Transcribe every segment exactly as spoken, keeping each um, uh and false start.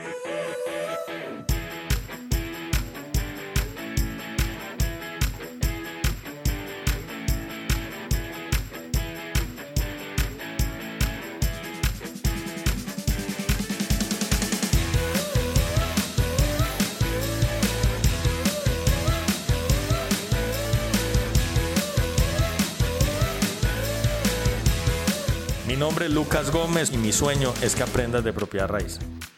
Mi nombre es Lucas Gómez y mi sueño es que aprendas de propiedad raíz.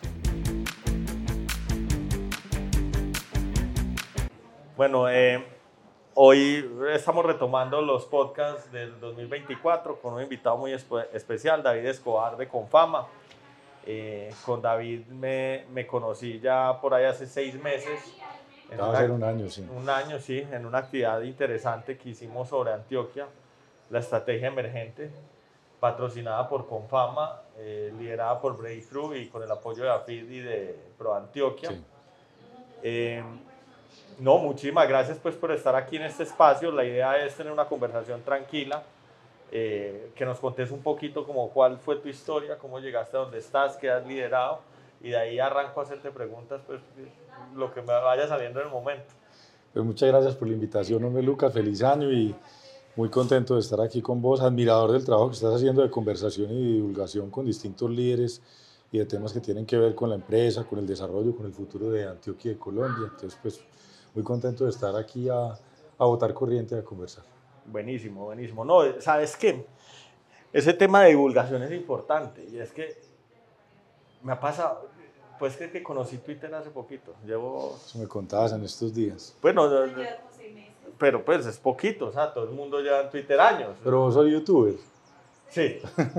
Bueno, eh, hoy estamos retomando los podcasts del dos mil veinticuatro con un invitado muy espe- especial, David Escobar de Confama. Eh, con David me, me conocí ya por ahí hace seis meses. Va a ser un año, sí. Un año, sí, en una actividad interesante que hicimos sobre Antioquia, la estrategia emergente, patrocinada por Confama, eh, liderada por Breakthrough y con el apoyo de AFID y de ProAntioquia. Sí. Eh, no, muchísimas gracias pues por estar aquí en este espacio. La idea es tener una conversación tranquila, eh, que nos contes un poquito como cuál fue tu historia, cómo llegaste a donde estás, qué has liderado, y de ahí arranco a hacerte preguntas, pues lo que me vaya saliendo en el momento. Pues muchas gracias por la invitación, hombre Lucas, feliz año y muy contento de estar aquí con vos, admirador del trabajo que estás haciendo de conversación y divulgación con distintos líderes y de temas que tienen que ver con la empresa, con el desarrollo, con el futuro de Antioquia y de Colombia. Entonces, pues, muy contento de estar aquí a, a botar corriente, a conversar. Buenísimo, buenísimo. No, ¿sabes qué? Ese tema de divulgación es importante y es que me ha pasado, pues que, que conocí Twitter hace poquito. Llevo... Eso me contabas en estos días. Bueno, yo, yo, pero pues es poquito, o sea, todo el mundo lleva en Twitter años. Pero vos sos youtuber. Sí.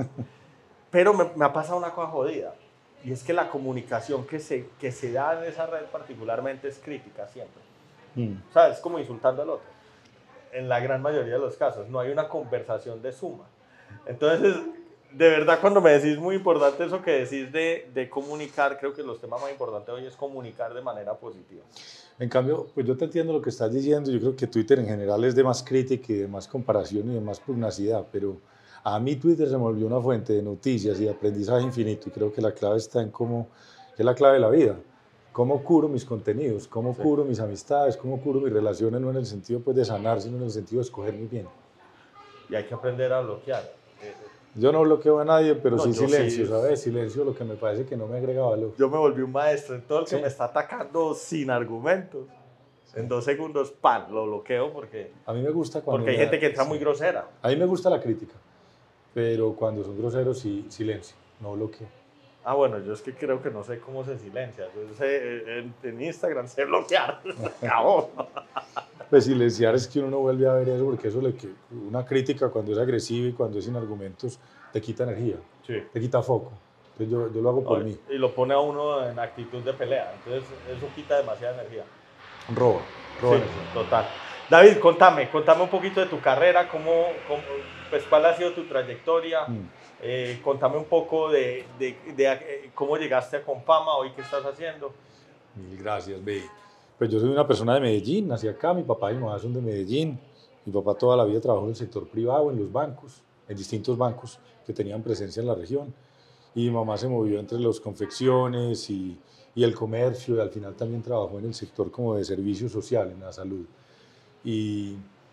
Pero me, me ha pasado una cosa jodida, y es que la comunicación que se, que se da en esa red particularmente es crítica siempre. Mm. O sea, es como insultando al otro. En la gran mayoría de los casos, no hay una conversación de suma. Entonces, de verdad, cuando me decís muy importante eso que decís de, de comunicar, creo que los temas más importantes hoy es comunicar de manera positiva. En cambio, pues yo te entiendo lo que estás diciendo. Yo creo que Twitter en general es de más crítica y de más comparación y de más pugnacidad, pero a mí Twitter se me volvió una fuente de noticias y de aprendizaje infinito, y creo que la clave está en cómo, que es la clave de la vida, cómo curo mis contenidos, cómo sí. curo mis amistades, cómo curo mis relaciones, no en el sentido pues, de sanar, sino en el sentido de escoger muy bien. Y hay que aprender a bloquear. Yo no bloqueo a nadie, pero no, sí silencio, sí. ¿sabes? Silencio, lo que me parece que no me agrega valor. Yo me volví un maestro en todo el que ¿Sí? me está atacando sin argumentos. Sí. En dos segundos, ¡pam!, lo bloqueo porque... A mí me gusta cuando... Porque hay me, gente que entra sí. muy grosera. A mí me gusta la crítica, pero cuando son groseros, sí, silencio, no bloqueo. Ah, bueno, yo es que creo que no sé cómo se silencia. Yo sé, en, en Instagram sé bloquear. Acabó. Pues silenciar es que uno no vuelve a ver eso, porque eso le que una crítica cuando es agresiva y cuando es sin argumentos te quita energía, sí. te quita foco. Entonces yo, yo lo hago por no, mí. Y lo pone a uno en actitud de pelea, entonces eso quita demasiada energía. Roba, roba sí, energía. Total. David, contame, contame un poquito de tu carrera, cómo, cómo, pues, cuál ha sido tu trayectoria, mm. eh, contame un poco de, de, de, de cómo llegaste a Confama, hoy qué estás haciendo. Mil gracias, Bey. Pues yo soy una persona de Medellín, nací acá, mi papá y mi mamá son de Medellín. Mi papá toda la vida trabajó en el sector privado, en los bancos, en distintos bancos que tenían presencia en la región. Y mi mamá se movió entre las confecciones y, y el comercio, y al final también trabajó en el sector como de servicio social, en la salud. Y,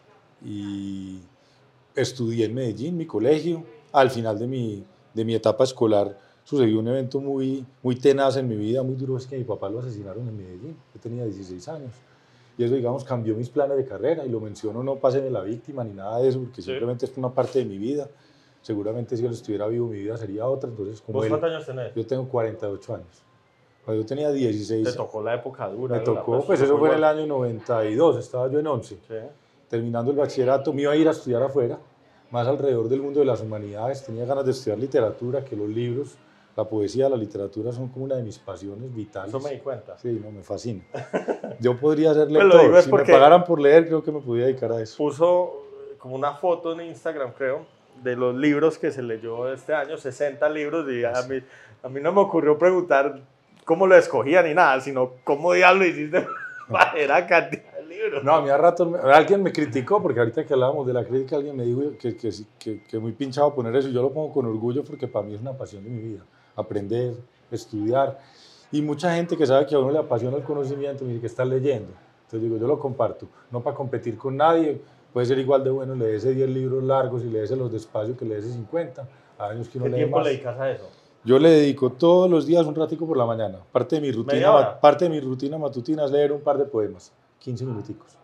y estudié en Medellín, mi colegio. Al final de mi, de mi etapa escolar sucedió un evento muy, muy tenaz en mi vida, muy duro, es que a mi papá lo asesinaron en Medellín. Yo tenía dieciséis años. Y eso, digamos, cambió mis planes de carrera, y lo menciono, no pase de la víctima ni nada de eso, porque sí. simplemente es una parte de mi vida. Seguramente si él estuviera vivo, mi vida sería otra. Entonces, como ¿Vos él, cuántos años tenés? Yo tengo cuarenta y ocho años. Cuando yo tenía dieciséis... Te tocó la época dura. Me tocó, pues, pues eso fue en el año noventa y dos, estaba yo en once. Sí. Terminando el bachillerato, me iba a ir a estudiar afuera, más alrededor del mundo de las humanidades. Tenía ganas de estudiar literatura, que los libros, la poesía, la literatura son como una de mis pasiones vitales. Eso me di cuenta. Sí, no, me fascina. Yo podría ser lector. Pues si me pagaran por leer, creo que me podría dedicar a eso. Puso como una foto en Instagram, creo, de los libros que se leyó este año, sesenta libros, y a mí, a mí no me ocurrió preguntar cómo lo escogía ni nada, sino cómo diablo hiciste para cantidad de libros. No, a mí a rato, alguien me criticó, porque ahorita que hablábamos de la crítica, alguien me dijo que, que, que, que muy pinchado poner eso, y yo lo pongo con orgullo porque para mí es una pasión de mi vida, aprender, estudiar. Y mucha gente que sabe que a uno le apasiona el conocimiento me dice que está leyendo. Entonces digo, yo lo comparto, no para competir con nadie, puede ser igual de bueno leerse diez libros largos y leerse los despacio que leerse cincuenta, a años que uno ¿Qué lee tiempo más. le dedicas a eso? Yo le dedico todos los días un ratico por la mañana. Parte de mi rutina, parte de mi rutina matutina es leer un par de poemas, quince minuticos.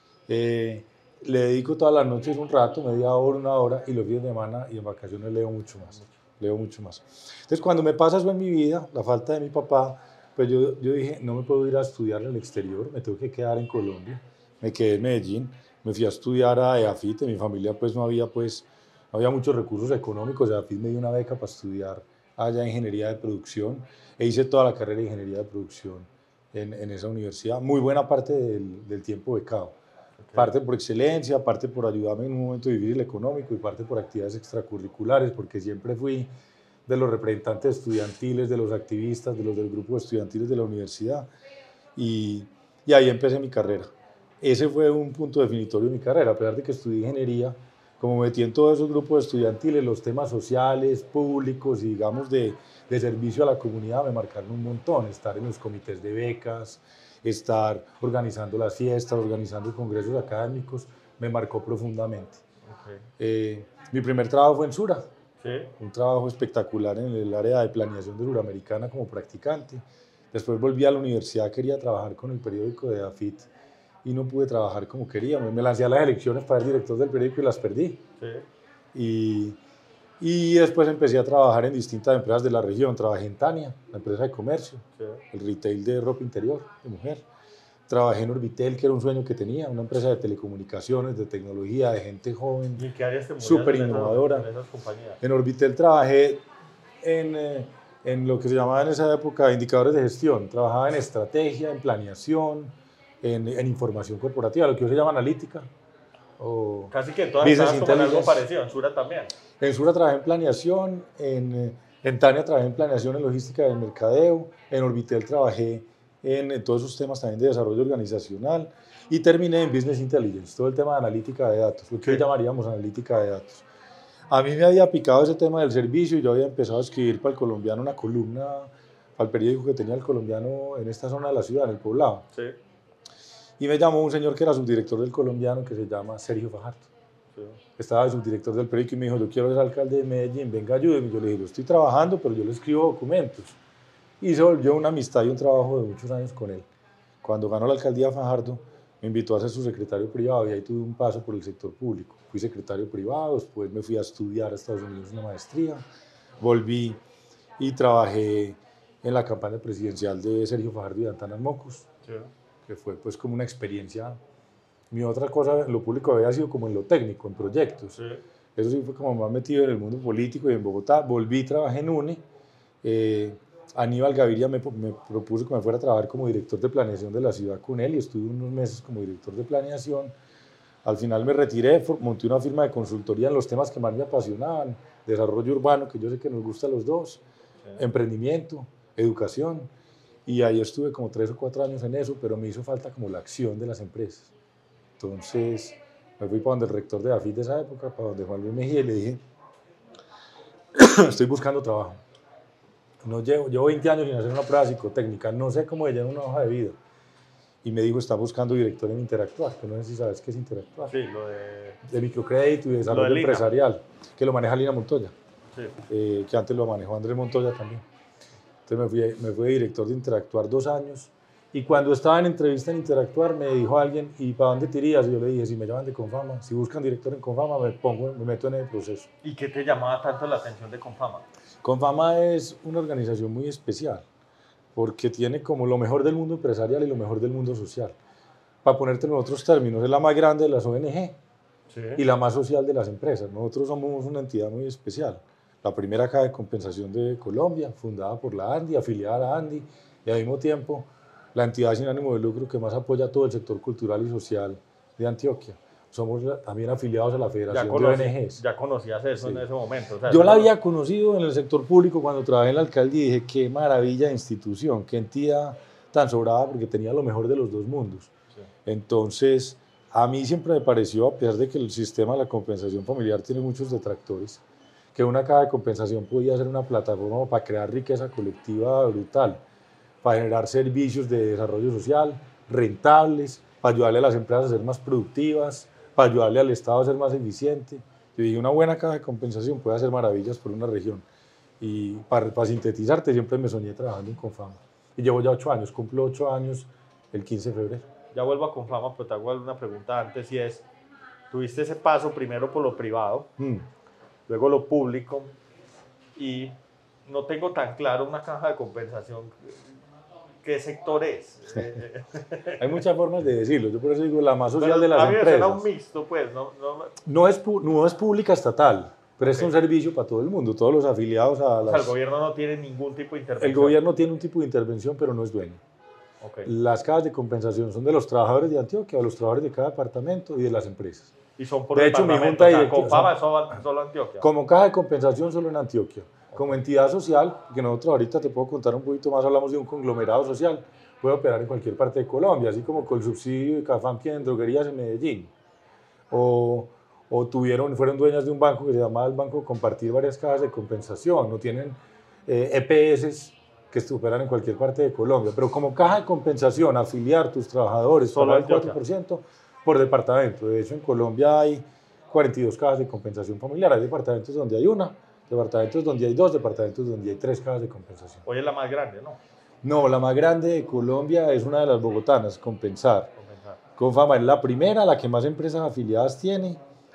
Eh, le dedico todas las noches un rato, media hora, una hora, y los fines de semana y en vacaciones leo mucho más. Leo mucho más. Entonces, cuando me pasa eso en mi vida, la falta de mi papá, pues yo, yo dije, no me puedo ir a estudiar en el exterior, me tengo que quedar en Colombia. Me quedé en Medellín, me fui a estudiar a EAFIT, en mi familia pues no había, pues, no había muchos recursos económicos, EAFIT me dio una beca para estudiar allá ingeniería de producción, e hice toda la carrera de ingeniería de producción en, en esa universidad, muy buena parte del, del tiempo becado. Okay. Parte por excelencia, parte por ayudarme en un momento difícil económico y parte por actividades extracurriculares, porque siempre fui de los representantes estudiantiles, de los activistas, de los del grupo estudiantiles de la universidad, y, y ahí empecé mi carrera. Ese fue un punto definitorio de mi carrera, a pesar de que estudié ingeniería, como me metí en todos esos grupos estudiantiles, los temas sociales, públicos y digamos de, de servicio a la comunidad me marcaron un montón, estar en los comités de becas, estar organizando las fiestas, organizando congresos académicos, me marcó profundamente. Okay. Eh, mi primer trabajo fue en Sura, ¿sí? Un trabajo espectacular en el área de planeación de Suramericana como practicante. Después volví a la universidad, quería trabajar con el periódico de EAFIT y no pude trabajar como quería. Me lancé a las elecciones para ser director del periódico y las perdí. Sí. Y, y después empecé a trabajar en distintas empresas de la región. Trabajé en Tania, la empresa de comercio, sí. El retail de ropa interior de mujer. Trabajé en Orbitel, que era un sueño que tenía, una empresa de telecomunicaciones, de tecnología, de gente joven, ¿Y en qué áreas te movías súper en esas- innovadora. en esas compañías? En Orbitel trabajé en, eh, en lo que se llamaba en esa época indicadores de gestión. Trabajaba en estrategia, en planeación, en, en información corporativa, lo que hoy se llama analítica. O Casi que en todas business estabas como en algo intelligence. parecido, en Sura también. En Sura trabajé en planeación, en, eh, en Tania trabajé en planeación en logística del mercadeo, en Orbitel trabajé en, en todos esos temas también de desarrollo organizacional y terminé en business intelligence, todo el tema de analítica de datos, lo que hoy llamaríamos analítica de datos. A mí me había picado ese tema del servicio y yo había empezado a escribir para el Colombiano una columna, para el periódico que tenía el Colombiano en esta zona de la ciudad, en el Poblado. Sí. Y me llamó un señor que era subdirector del Colombiano, que se llama Sergio Fajardo. Sí. Estaba el subdirector del periódico y me dijo, yo quiero ser alcalde de Medellín, venga, ayúdeme. Y yo le dije, yo estoy trabajando, pero yo le escribo documentos. Y se volvió una amistad y un trabajo de muchos años con él. Cuando ganó la alcaldía Fajardo, me invitó a ser su secretario privado y ahí tuve un paso por el sector público. Fui secretario privado, después me fui a estudiar a Estados Unidos una maestría, volví y trabajé en la campaña presidencial de Sergio Fajardo y de Antanas Mocus, sí. Que fue pues como una experiencia. Mi otra cosa en lo público había sido como en lo técnico, en proyectos. Sí. Eso sí fue como más metido en el mundo político y en Bogotá. Volví, trabajé en UNE. Eh, Aníbal Gaviria me, me propuso que me fuera a trabajar como director de planeación de la ciudad con él y estuve unos meses como director de planeación. Al final me retiré, monté una firma de consultoría en los temas que más me apasionaban, desarrollo urbano, que yo sé que nos gusta a los dos, sí. Emprendimiento, educación, y ahí estuve como tres o cuatro años en eso, pero me hizo falta como la acción de las empresas. Entonces me fui para donde el rector de AFIT de esa época, para donde Juan Luis Mejía, y le dije, estoy buscando trabajo. No llevo, llevo veinte años sin hacer una prueba psicotécnica, no sé cómo llenar una hoja de vida. Y me dijo, está buscando director en Interactuar, que no sé si sabes qué es Interactuar. Sí, lo de... De microcrédito y desarrollo de empresarial, que lo maneja Lina Montoya, sí. eh, que antes lo manejó Andrés Montoya también. Entonces me fui, me fui de director de Interactuar dos años, y cuando estaba en entrevista en Interactuar me dijo alguien, ¿y para dónde te irías? Y yo le dije, si me llaman de Confama, si buscan director en Confama, me, pongo, me meto en el proceso. ¿Y qué te llamaba tanto la atención de Confama? Confama es una organización muy especial, porque tiene como lo mejor del mundo empresarial y lo mejor del mundo social. Para ponerte en otros términos, es la más grande de las O N G, sí. Y la más social de las empresas. Nosotros somos una entidad muy especial. La primera caja de compensación de Colombia, fundada por la ANDI, afiliada a la ANDI, y al mismo tiempo la entidad sin ánimo de lucro que más apoya todo el sector cultural y social de Antioquia. Somos también afiliados a la Federación ya conocí, de O N Ges. Ya conocías eso, sí. En ese momento. O sea, yo la había conocido en el sector público cuando trabajé en la alcaldía y dije, qué maravilla de institución, qué entidad tan sobrada porque tenía lo mejor de los dos mundos. Sí. Entonces, a mí siempre me pareció, a pesar de que el sistema de la compensación familiar tiene muchos detractores, que una caja de compensación podía ser una plataforma para crear riqueza colectiva brutal. para generar servicios de desarrollo social rentables, para ayudarle a las empresas a ser más productivas, para ayudarle al Estado a ser más eficiente. Yo dije, una buena caja de compensación puede hacer maravillas por una región. Y para, para sintetizarte, siempre me soñé trabajando en Confama. Y llevo ya ocho años, cumplo ocho años el quince de febrero. Ya vuelvo a Confama, pero te hago una pregunta antes y es, tuviste ese paso primero por lo privado, mm. luego lo público, y no tengo tan claro una caja de compensación. ¿Qué sector es? Hay muchas formas de decirlo. Yo por eso digo la más social pero de las a mí empresas. Era un mixto, pues. No, no... No, es, no es pública estatal. Presta okay. un servicio para todo el mundo, todos los afiliados a las... O sea, el gobierno no tiene ningún tipo de intervención. El gobierno tiene un tipo de intervención, pero no es dueño. Okay. Las cajas de compensación son de los trabajadores de Antioquia, o los trabajadores de cada departamento y de las empresas. Y son por de hecho, mi junta directiva... Confama es solo, solo Antioquia. Como caja de compensación solo en Antioquia. Okay. Como entidad social, que nosotros ahorita te puedo contar un poquito más, hablamos de un conglomerado social, puede operar en cualquier parte de Colombia, así como con el subsidio de Cafam tienen droguerías en Medellín. O... o tuvieron, fueron dueñas de un banco que se llamaba el Banco Compartir varias cajas de compensación, no tienen eh, E P S que operan en cualquier parte de Colombia, pero como caja de compensación, afiliar tus trabajadores, solo el cuatro por ciento por departamento. De hecho, en Colombia hay cuarenta y dos cajas de compensación familiar, hay departamentos donde hay una, departamentos donde hay dos, departamentos donde hay tres cajas de compensación. Hoy es la más grande, ¿no? No, la más grande de Colombia es una de las bogotanas, Compensar. Compensar. Confama es la primera, la que más empresas afiliadas tiene,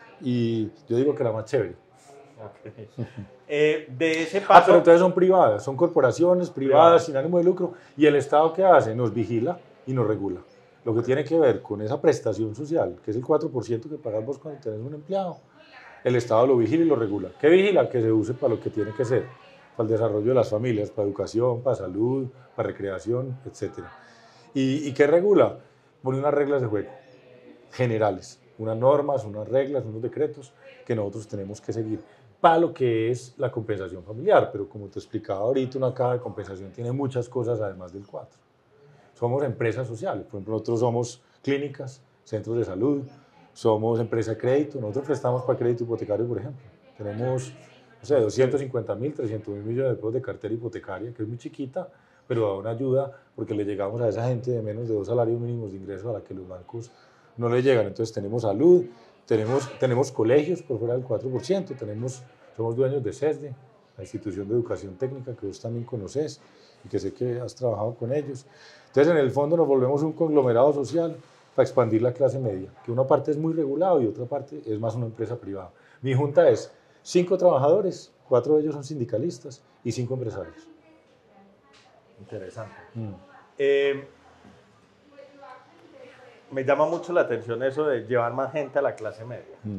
y yo digo que la más chévere. Okay. eh, de ese paso... Ah, pero entonces son privadas, son corporaciones privadas, privadas sin ánimo de lucro, y el Estado ¿qué hace? Nos vigila y nos regula. Lo que tiene que ver con esa prestación social, que es el cuatro por ciento que pagas vos cuando tenés un empleado, el Estado lo vigila y lo regula. ¿Qué vigila? Que se use para lo que tiene que ser, para el desarrollo de las familias, para educación, para salud, para recreación, etcétera. ¿Y, y qué regula? Pone unas reglas de juego generales, unas normas, unas reglas, unos decretos que nosotros tenemos que seguir para lo que es la compensación familiar, pero como te explicaba ahorita, una caja de compensación tiene muchas cosas además del cuatro. Somos empresas sociales, por ejemplo, nosotros somos clínicas, centros de salud, somos empresa de crédito, nosotros prestamos para crédito hipotecario, por ejemplo. Tenemos, no sé, doscientos cincuenta mil, trescientos mil millones de pesos de cartera hipotecaria, que es muy chiquita, pero da una ayuda porque le llegamos a esa gente de menos de dos salarios mínimos de ingresos a la que los bancos no le llegan. Entonces tenemos salud, tenemos, tenemos colegios por fuera del cuatro por ciento, tenemos, somos dueños de CESDE, la institución de educación técnica que vos también conoces y que sé que has trabajado con ellos. Entonces en el fondo nos volvemos un conglomerado social para expandir la clase media, que una parte es muy regulado y otra parte es más una empresa privada. Mi junta es cinco trabajadores, cuatro de ellos son sindicalistas y cinco empresarios. Interesante. Mm. Eh, me llama mucho la atención eso de llevar más gente a la clase media. Mm.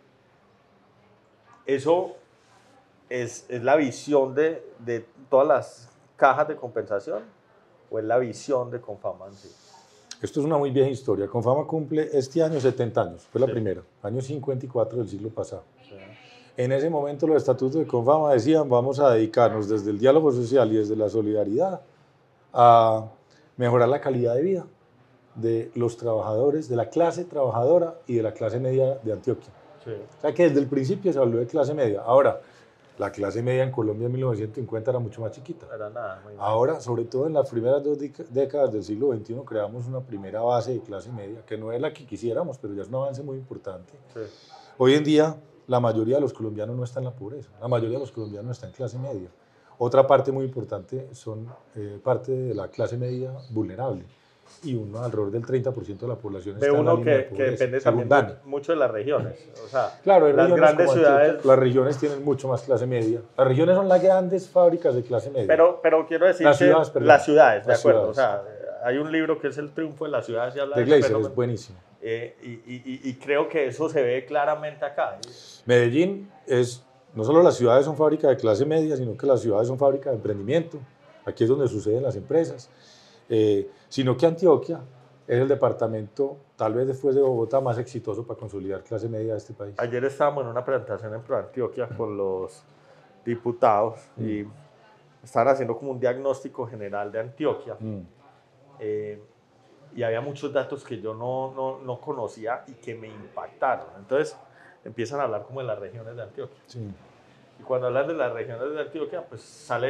Eso es, es la visión de, de todas las cajas de compensación o es la visión de Confama en sí. Esto es una muy vieja historia. Confama cumple este año setenta años, fue la sí. primera, año cincuenta y cuatro del siglo pasado. Sí. En ese momento los estatutos de Confama decían vamos a dedicarnos desde el diálogo social y desde la solidaridad a mejorar la calidad de vida de los trabajadores, de la clase trabajadora y de la clase media de Antioquia. Sí. O sea que desde el principio se habló de clase media. Ahora, la clase media en Colombia en mil novecientos cincuenta era mucho más chiquita. Era nada, muy Ahora, sobre todo en las primeras dos décadas del siglo veintiuno, creamos una primera base de clase media, que no es la que quisiéramos, pero ya es un avance muy importante. Sí. Hoy en día, la mayoría de los colombianos no está en la pobreza, la mayoría de los colombianos está en clase media. Otra parte muy importante son eh, parte de la clase media vulnerable. Y uno, alrededor del treinta por ciento de la población está en la línea de pobreza. Que depende también de, mucho de las regiones. O sea, claro, las grandes ciudades... Las regiones tienen mucho más clase media. Las regiones son las grandes fábricas de clase media. Pero, pero quiero decir las que ciudades, perdón, las ciudades, de las acuerdo. Ciudades. O sea, hay un libro que es El triunfo de las ciudades. Y habla de Gleiser, es buenísimo. Eh, y, y, y creo que eso se ve claramente acá. ¿eh? Medellín es... No solo las ciudades son fábricas de clase media, sino que las ciudades son fábricas de emprendimiento. Aquí es donde suceden las empresas. Eh, sino que Antioquia es el departamento, tal vez después de Bogotá, más exitoso para consolidar clase media de este país. Ayer estábamos en una presentación en ProAntioquia con los diputados mm. y estaban haciendo como un diagnóstico general de Antioquia. Mm. Eh, y había muchos datos que yo no, no, no conocía y que me impactaron. Entonces empiezan a hablar como de las regiones de Antioquia. Sí. Y cuando hablan de las regiones de Antioquia, pues sale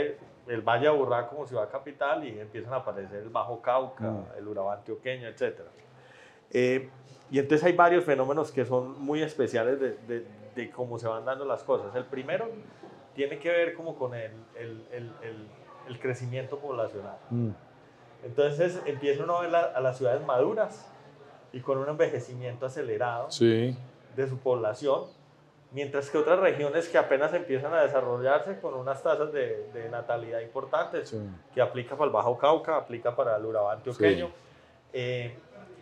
el Valle de Aburrá como ciudad capital y empiezan a aparecer el Bajo Cauca, Mm. el Urabá antioqueño, etcétera. Eh, y entonces hay varios fenómenos que son muy especiales de, de, de cómo se van dando las cosas. El primero tiene que ver como con el, el, el, el, el crecimiento poblacional. Mm. Entonces empieza uno a ver la, a las ciudades maduras y con un envejecimiento acelerado Sí. de su población, mientras que otras regiones que apenas empiezan a desarrollarse con unas tasas de, de natalidad importantes, Sí. que aplica para el Bajo Cauca, aplica para el Urabá antioqueño, Sí. eh,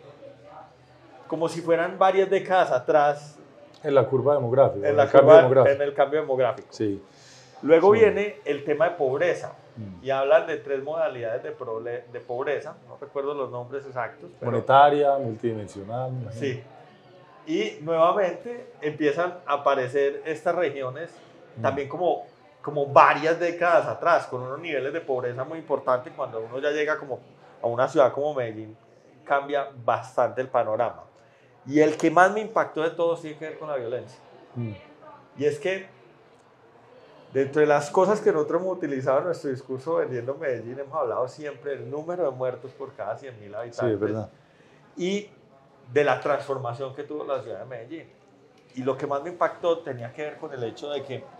como si fueran varias décadas atrás En la curva demográfica, en, en la el cambio curva- demográfico. en el cambio demográfico. Sí. Luego Sí. viene el tema de pobreza Mm. y hablan de tres modalidades de, prole- de pobreza, no recuerdo los nombres exactos, pero Monetaria, multidimensional. me imagino. sí. Y nuevamente empiezan a aparecer estas regiones Mm. también como, como varias décadas atrás, con unos niveles de pobreza muy importantes. Cuando uno ya llega como a una ciudad como Medellín, cambia bastante el panorama. Y el que más me impactó de todos tiene que ver con la violencia. Mm. Y es que dentro de las cosas que nosotros hemos utilizado en nuestro discurso vendiendo Medellín, hemos hablado siempre del número de muertos por cada cien mil habitantes. Sí, es verdad. Y de la transformación que tuvo la ciudad de Medellín. Y lo que más me impactó tenía que ver con el hecho de que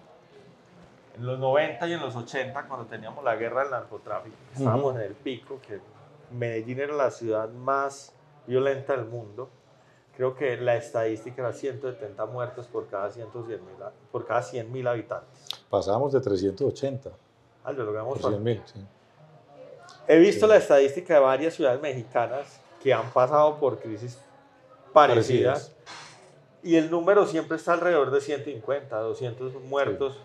en los noventa y en los ochenta, cuando teníamos la guerra del narcotráfico, estábamos Ujú. en el pico, que Medellín era la ciudad más violenta del mundo. Creo que la estadística era ciento setenta muertos por cada cien mil habitantes. Pasábamos de trescientos ochenta Ah, lo logramos por cien mil. Sí. He visto Sí. la estadística de varias ciudades mexicanas que han pasado por crisis parecidas, Parecidas. y el número siempre está alrededor de ciento cincuenta, doscientos muertos,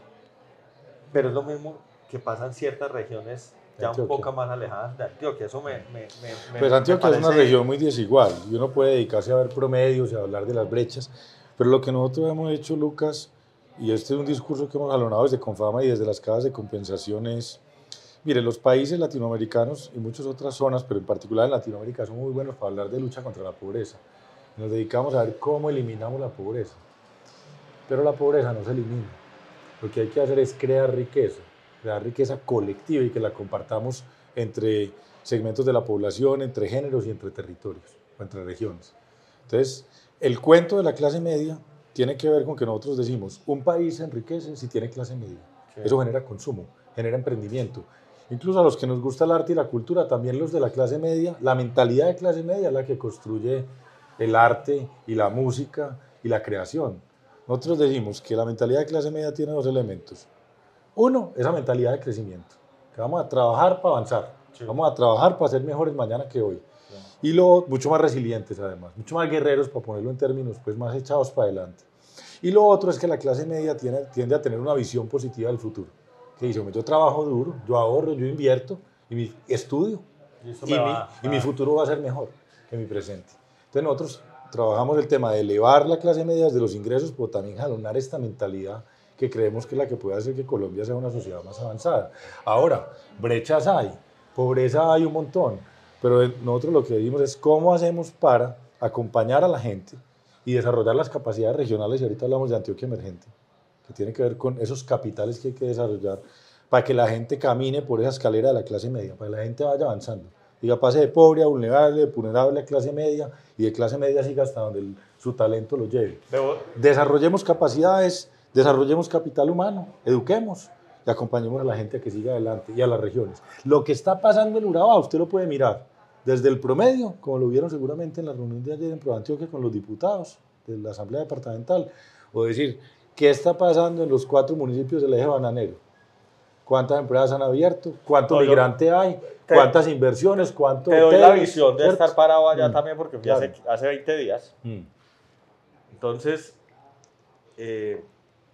pero es lo mismo que pasa en ciertas regiones De ya un Antioquia. poco más alejadas de Antioquia. Eso me, me, me, me- Pues me Antioquia es una parece- región muy desigual y uno puede dedicarse a ver promedios y a hablar de las brechas, pero lo que nosotros hemos hecho, Lucas, y este es un discurso que hemos jalonado desde Confama y desde las cajas de compensación es, mire, los países latinoamericanos y muchas otras zonas, pero en particular en Latinoamérica, son muy buenos para hablar de lucha contra la pobreza. Nos dedicamos a ver cómo eliminamos la pobreza, pero la pobreza no se elimina. Lo que hay que hacer es crear riqueza, crear riqueza colectiva y que la compartamos entre segmentos de la población, entre géneros y entre territorios o entre regiones. Entonces, el cuento de la clase media tiene que ver con que nosotros decimos, un país se enriquece si tiene clase media. Sí. Eso genera consumo, genera emprendimiento. Incluso a los que nos gusta el arte y la cultura, también los de la clase media, la mentalidad de clase media es la que construye el arte y la música y la creación. Nosotros decimos que la mentalidad de clase media tiene dos elementos. Uno, esa mentalidad de crecimiento, que vamos a trabajar para avanzar, Sí. vamos a trabajar para ser mejores mañana que hoy. Sí. Y luego, mucho más resilientes además, mucho más guerreros, para ponerlo en términos pues, más echados para adelante. Y lo otro es que la clase media tiene, tiende a tener una visión positiva del futuro. Que dice, yo trabajo duro, yo ahorro, yo invierto, y mi estudio, Y eso y, me mi, va- y va- mi futuro va a ser mejor que mi presente. Entonces nosotros trabajamos el tema de elevar la clase media desde los ingresos, pero también jalonar esta mentalidad que creemos que es la que puede hacer que Colombia sea una sociedad más avanzada. Ahora, brechas hay, pobreza hay un montón, pero nosotros lo que decimos es cómo hacemos para acompañar a la gente y desarrollar las capacidades regionales, y ahorita hablamos de Antioquia Emergente, que tiene que ver con esos capitales que hay que desarrollar para que la gente camine por esa escalera de la clase media, para que la gente vaya avanzando. Diga, pase de pobre a vulnerable, de vulnerable a clase media, y de clase media siga hasta donde el, su talento lo lleve. Debo- Desarrollemos capacidades, desarrollemos capital humano, eduquemos y acompañemos a la gente a que siga adelante y a las regiones. Lo que está pasando en Urabá, usted lo puede mirar desde el promedio, como lo vieron seguramente en la reunión de ayer en ProAntioquia con los diputados de la Asamblea Departamental, o decir, ¿qué está pasando en los cuatro municipios del eje bananero? ¿Cuántas empresas han abierto? ¿Cuánto No, yo- migrante hay? te- ¿Cuántas inversiones? ¿Cuánto Te doy la hoteles? visión de ¿Cierto? estar parado allá Mm. también porque fui Claro. hace, hace veinte días. Mm. Entonces, eh,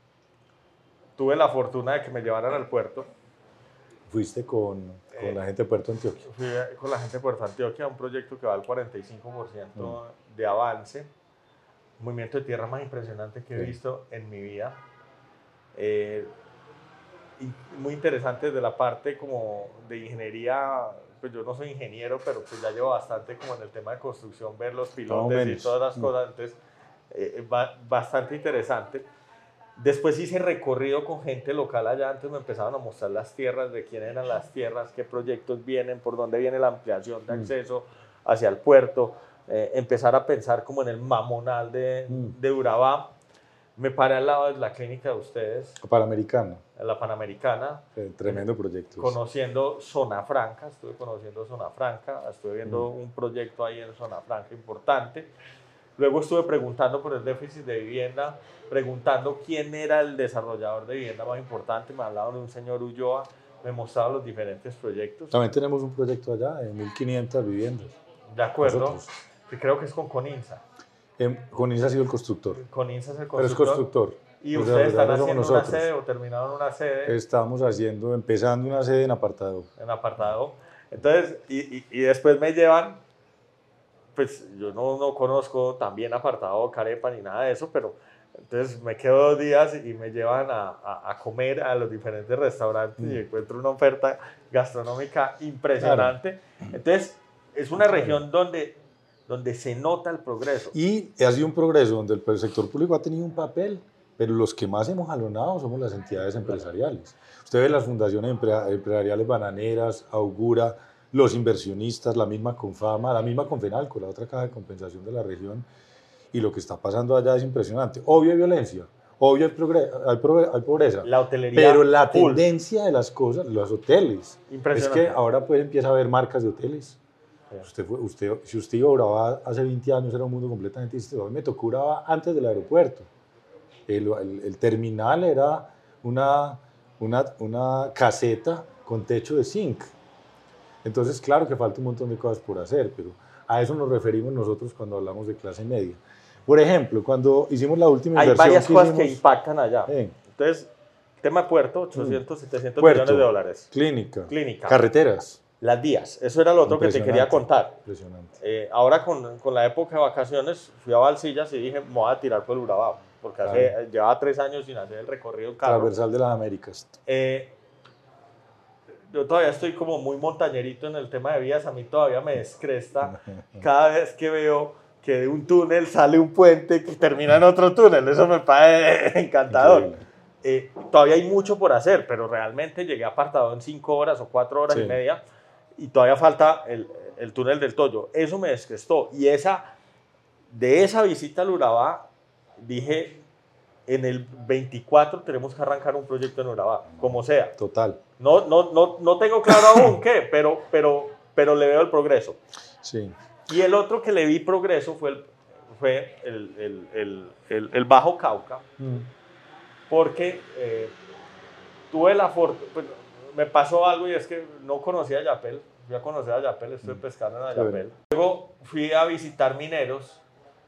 tuve la fortuna de que me llevaran al puerto. Fuiste con, con Eh, la gente de Puerto Antioquia. Fui a- con la gente de Puerto Antioquia, un proyecto que va al cuarenta y cinco por ciento de avance. Un movimiento de tierra más impresionante que he Sí. visto en mi vida. Eh, y muy interesante desde la parte como de ingeniería. Pues yo no soy ingeniero, pero pues ya llevo bastante como en el tema de construcción, ver los pilotes y menos. todas las Mm. cosas. Entonces, eh, ba- bastante interesante. Después hice recorrido con gente local allá, entonces me empezaban a mostrar las tierras, de quién eran las tierras, qué proyectos vienen, por dónde viene la ampliación de acceso hacia el puerto, eh, empezar a pensar como en el mamonal de, Mm. de Urabá. Me paré al lado de la clínica de ustedes, Panamericana, en la Panamericana, eh, tremendo proyecto. conociendo Zona Franca, estuve conociendo Zona Franca, estuve viendo Mm. un proyecto ahí en Zona Franca importante. Luego estuve preguntando por el déficit de vivienda, preguntando quién era el desarrollador de vivienda más importante. Me hablaban de un señor Ulloa, me mostraban los diferentes proyectos. También tenemos un proyecto allá de mil quinientas viviendas. De acuerdo, Nosotros. que creo que es con Coninsa. Eh, Coninsa ha sido el constructor, Coninsa es el pero es constructor. constructor. Y Los ustedes están desarrolladores haciendo somos una nosotros. sede o terminaron una sede Estamos haciendo, empezando una sede en apartado. en apartado. Entonces, y, y, y después me llevan, pues yo no, no conozco también apartado Carepa ni nada de eso, pero entonces me quedo dos días y me llevan a, a, a comer a los diferentes restaurantes mm. y encuentro una oferta gastronómica impresionante. Claro. Entonces, es una región donde, donde se nota el progreso. Y ha sido un progreso donde el sector público ha tenido un papel, pero los que más hemos jalonado somos las entidades empresariales. Usted ve las fundaciones empresariales bananeras, Augura, los inversionistas, la misma Confama, la misma Confenalco, la otra caja de compensación de la región, y lo que está pasando allá es impresionante. Obvio hay violencia, obvio hay, hay, hay pobreza, la hotelería, pero la full. tendencia de las cosas, los hoteles, es que ahora pues empieza a haber marcas de hoteles. Sí. Usted fue, usted, si usted iba a Urabá hace veinte años era un mundo completamente distinto. A mí me tocó Urabá antes del aeropuerto. El, el, el terminal era una, una, una caseta con techo de zinc. Entonces, claro que falta un montón de cosas por hacer, pero a eso nos referimos nosotros cuando hablamos de clase media. Por ejemplo, cuando hicimos la última Hay inversión varias que cosas hicimos, que impactan allá. Eh, Entonces, tema puerto, ochocientos, setecientos puerto, millones de dólares. Clínica, Clínica. Carreteras. Las vías, eso era lo otro que te quería contar. Impresionante. Eh, ahora con, con la época de vacaciones fui a Valsillas y dije, me voy a tirar por el Urabá, porque hace, claro. llevaba tres años sin hacer el recorrido en carro. Transversal de las Américas. Eh, yo todavía estoy como muy montañerito en el tema de vías, a mí todavía me descresta cada vez que veo que de un túnel sale un puente que termina en otro túnel, eso me parece encantador. Eh, todavía hay mucho por hacer, pero realmente llegué apartado en cinco horas o cuatro horas sí. y media y todavía falta el, el túnel del Toyo. Eso me descrestó y esa, de esa visita al Urabá dije, en el veinticuatro tenemos que arrancar un proyecto en Urabá, como sea. Total. No, no, no, no tengo claro aún qué, pero, pero, pero le veo el progreso. Sí. Y el otro que le vi progreso fue el, fue el, el, el, el, el Bajo Cauca, mm. porque eh, tuve la fortuna, pues, me pasó algo y es que no conocía a Yapel, fui a conocer a Yapel, estuve mm. pescando en Ayapel. Luego fui a visitar mineros,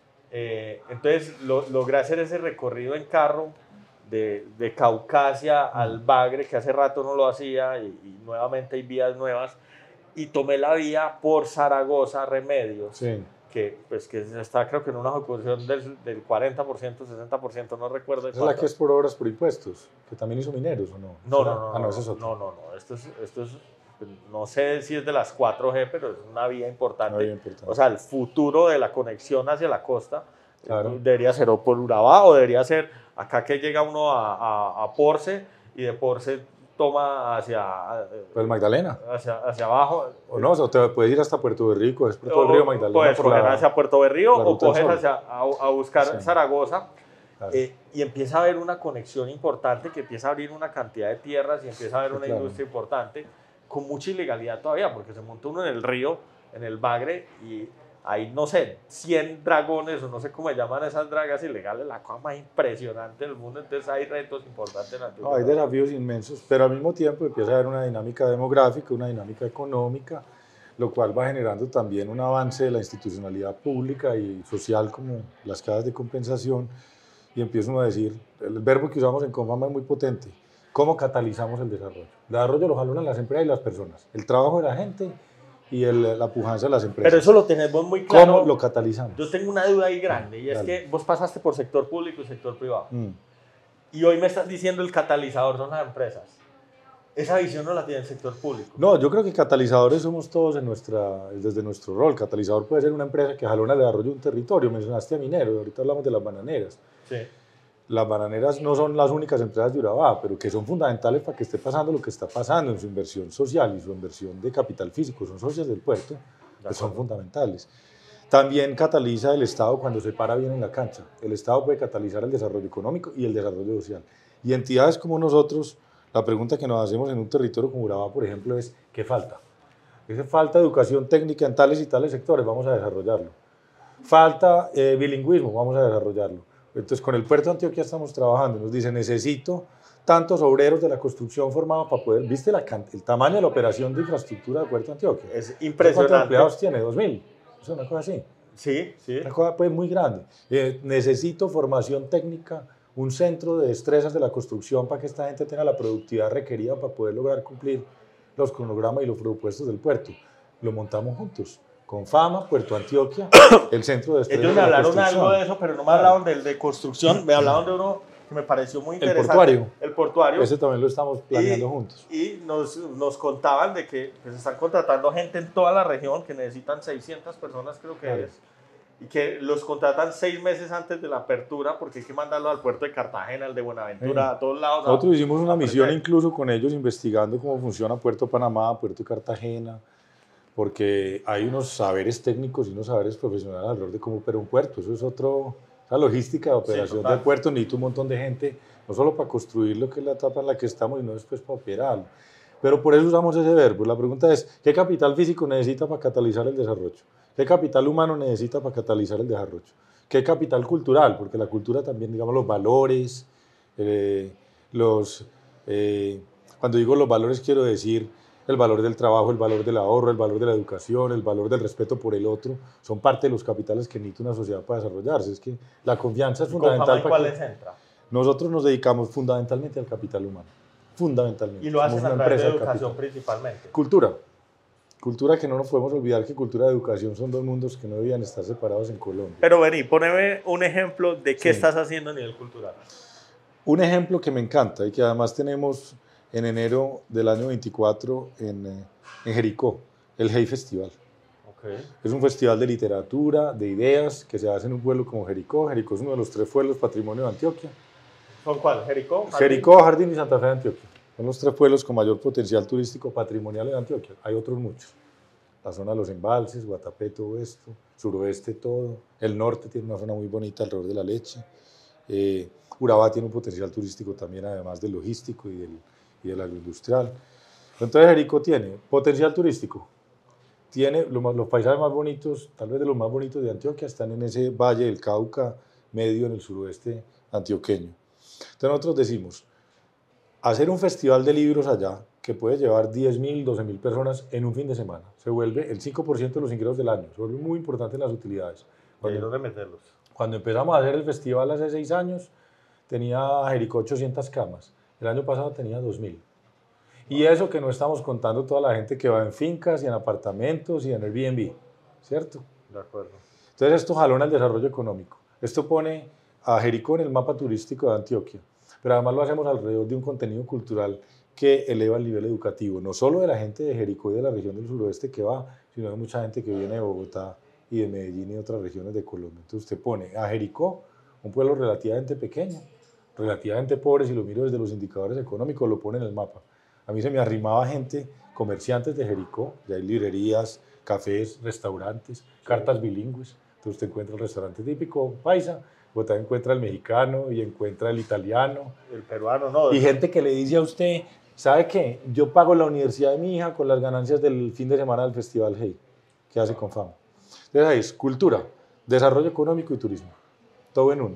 eh, entonces lo, logré hacer ese recorrido en carro de, de Caucasia mm. al Bagre, que hace rato no lo hacía y, y nuevamente hay vías nuevas. Y tomé la vía por Zaragoza, Remedios, sí. que, pues, que está creo que en una ejecución del, del cuarenta por ciento, sesenta por ciento, no recuerdo. ¿Es la que es por obras por impuestos? ¿Que también hizo mineros o no? No, no, no. Ah, no, eso es otro. No, no, no. Esto es, esto es, no sé si es de las cuatro G, pero es una vía importante. Una vía importante. O sea, el futuro de la conexión hacia la costa claro. debería ser o por Urabá o debería ser acá que llega uno a, a, a Porce y de Porce toma hacia el Magdalena hacia, hacia abajo o no, o sea, te puedes ir hasta Puerto Berrío, es por todo el río Magdalena, puedes por coger la, hacia Puerto Berrío o coges Sol. hacia a, a buscar sí. Zaragoza claro. eh, y empieza a haber una conexión importante que empieza a abrir una cantidad de tierras y empieza a haber sí, una claro. industria importante con mucha ilegalidad todavía porque se montó uno en el río, en el Bagre y hay, no sé, cien dragones o no sé cómo se llaman esas dragas ilegales, la cosa más impresionante del mundo, entonces hay retos importantes en la no, hay desafíos inmensos, pero al mismo tiempo empieza a haber una dinámica demográfica, una dinámica económica, lo cual va generando también un avance de la institucionalidad pública y social como las cajas de compensación y empieza uno a decir, el verbo que usamos en Confama es muy potente, ¿cómo catalizamos el desarrollo? El desarrollo lo jalonan las empresas y las personas, el trabajo de la gente y el, la pujanza de las empresas. Pero eso lo tenemos muy claro. ¿Cómo lo catalizamos? Yo tengo una duda ahí grande y es Dale. que vos pasaste por sector público y sector privado mm. y hoy me estás diciendo el catalizador son las empresas. Esa visión no la tiene el sector público. No, yo creo que catalizadores somos todos en nuestra, desde nuestro rol. Catalizador puede ser una empresa que jalona el desarrollo de un territorio. Mencionaste a minero, ahorita hablamos de las bananeras. Sí. las bananeras no son las únicas empresas de Urabá, pero que son fundamentales para que esté pasando lo que está pasando en su inversión social y su inversión de capital físico, son socias del puerto, que son fundamentales. También cataliza el Estado cuando se para bien en la cancha. El Estado puede catalizar el desarrollo económico y el desarrollo social. Y entidades como nosotros, la pregunta que nos hacemos en un territorio como Urabá, por ejemplo, es ¿qué falta? Dice, falta educación técnica en tales y tales sectores, vamos a desarrollarlo. Falta eh, bilingüismo, vamos a desarrollarlo. Entonces, con el puerto de Antioquia estamos trabajando. Nos dice, necesito tantos obreros de la construcción formados para poder... ¿Viste la, el tamaño de la operación de infraestructura del puerto de Antioquia? Es impresionante. ¿Cuántos empleados tiene? ¿dos mil? Es una cosa así. Sí, sí. Una cosa pues muy grande. Eh, necesito formación técnica, un centro de destrezas de la construcción para que esta gente tenga la productividad requerida para poder lograr cumplir los cronogramas y los presupuestos del puerto. Lo montamos juntos. Con Fama, Puerto Antioquia, el centro de destrezas Ellos de me la hablaron construcción. algo de eso, pero no me hablaron del de construcción, me hablaron de uno que me pareció muy interesante. El portuario. El portuario. Ese también lo estamos planeando y, juntos. Y nos, nos contaban de que pues, están contratando gente en toda la región, que necesitan seiscientas personas creo que claro. es, y que los contratan seis meses antes de la apertura porque hay que mandarlo al puerto de Cartagena, al de Buenaventura, sí. a todos lados. Nosotros hicimos una misión incluso con ellos investigando cómo funciona Puerto Panamá, Puerto de Cartagena, porque hay unos saberes técnicos y unos saberes profesionales alrededor de cómo opera un puerto. Eso es otro, la logística de operación sí, del puerto. Necesita un montón de gente, no solo para construir lo que es la etapa en la que estamos, sino después para operarlo. Pero por eso usamos ese verbo. La pregunta es, ¿qué capital físico necesita para catalizar el desarrollo? ¿Qué capital humano necesita para catalizar el desarrollo? ¿Qué capital cultural? Porque la cultura también, digamos, los valores, eh, los, eh, cuando digo los valores quiero decir el valor del trabajo, el valor del ahorro, el valor de la educación, el valor del respeto por el otro, son parte de los capitales que necesita una sociedad para desarrollarse. Es que la confianza es fundamental. ¿Con cuáles entra? Nosotros nos dedicamos fundamentalmente al capital humano, fundamentalmente. ¿Y lo hacen a través de educación principalmente? Cultura. Cultura que no nos podemos olvidar que cultura y educación son dos mundos que no debían estar separados en Colombia. Pero vení, poneme un ejemplo de qué sí. estás haciendo a nivel cultural. Un ejemplo que me encanta y que además tenemos en enero del año veinticuatro en, en Jericó, el Hey Festival. Okay. Es un festival de literatura, de ideas, que se hace en un pueblo como Jericó. Jericó es uno de los tres pueblos patrimonio de Antioquia. ¿Son cuáles? ¿Jericó? Jardín? Jericó, Jardín y Santa Fe de Antioquia. Son los tres pueblos con mayor potencial turístico patrimonial de Antioquia. Hay otros muchos. La zona de los embalses, Guatapé, todo esto, suroeste todo. El norte tiene una zona muy bonita alrededor de la leche. Eh, Urabá tiene un potencial turístico también, además del logístico y del, y del agroindustrial. Entonces Jericó tiene potencial turístico. Tiene los, los paisajes más bonitos, tal vez de los más bonitos de Antioquia, están en ese valle del Cauca medio en el suroeste antioqueño. Entonces nosotros decimos, hacer un festival de libros allá, que puede llevar diez mil, doce mil personas en un fin de semana, se vuelve el cinco por ciento de los ingresos del año, se vuelve muy importante en las utilidades. Cuando, de meterlos. Cuando empezamos a hacer el festival hace seis años, tenía Jericó ochocientas camas, el año pasado tenía dos mil. Y eso que no estamos contando toda la gente que va en fincas y en apartamentos y en Airbnb, ¿cierto? De acuerdo. Entonces esto jalona el desarrollo económico. Esto pone a Jericó en el mapa turístico de Antioquia, pero además lo hacemos alrededor de un contenido cultural que eleva el nivel educativo, no solo de la gente de Jericó y de la región del suroeste que va, sino de mucha gente que viene de Bogotá y de Medellín y de otras regiones de Colombia. Entonces usted pone a Jericó, un pueblo relativamente pequeño, relativamente pobre, si lo miro desde los indicadores económicos, lo pone en el mapa. A mí se me arrimaba gente, comerciantes de Jericó, ya hay librerías, cafés, restaurantes, cartas bilingües. Entonces usted encuentra el restaurante típico paisa, o también encuentra el mexicano y encuentra el italiano. El peruano, no. Y gente que le dice a usted, ¿sabe qué? Yo pago la universidad de mi hija con las ganancias del fin de semana del Festival Hey, que hace con Fama. Entonces ahí es cultura, desarrollo económico y turismo, todo en uno.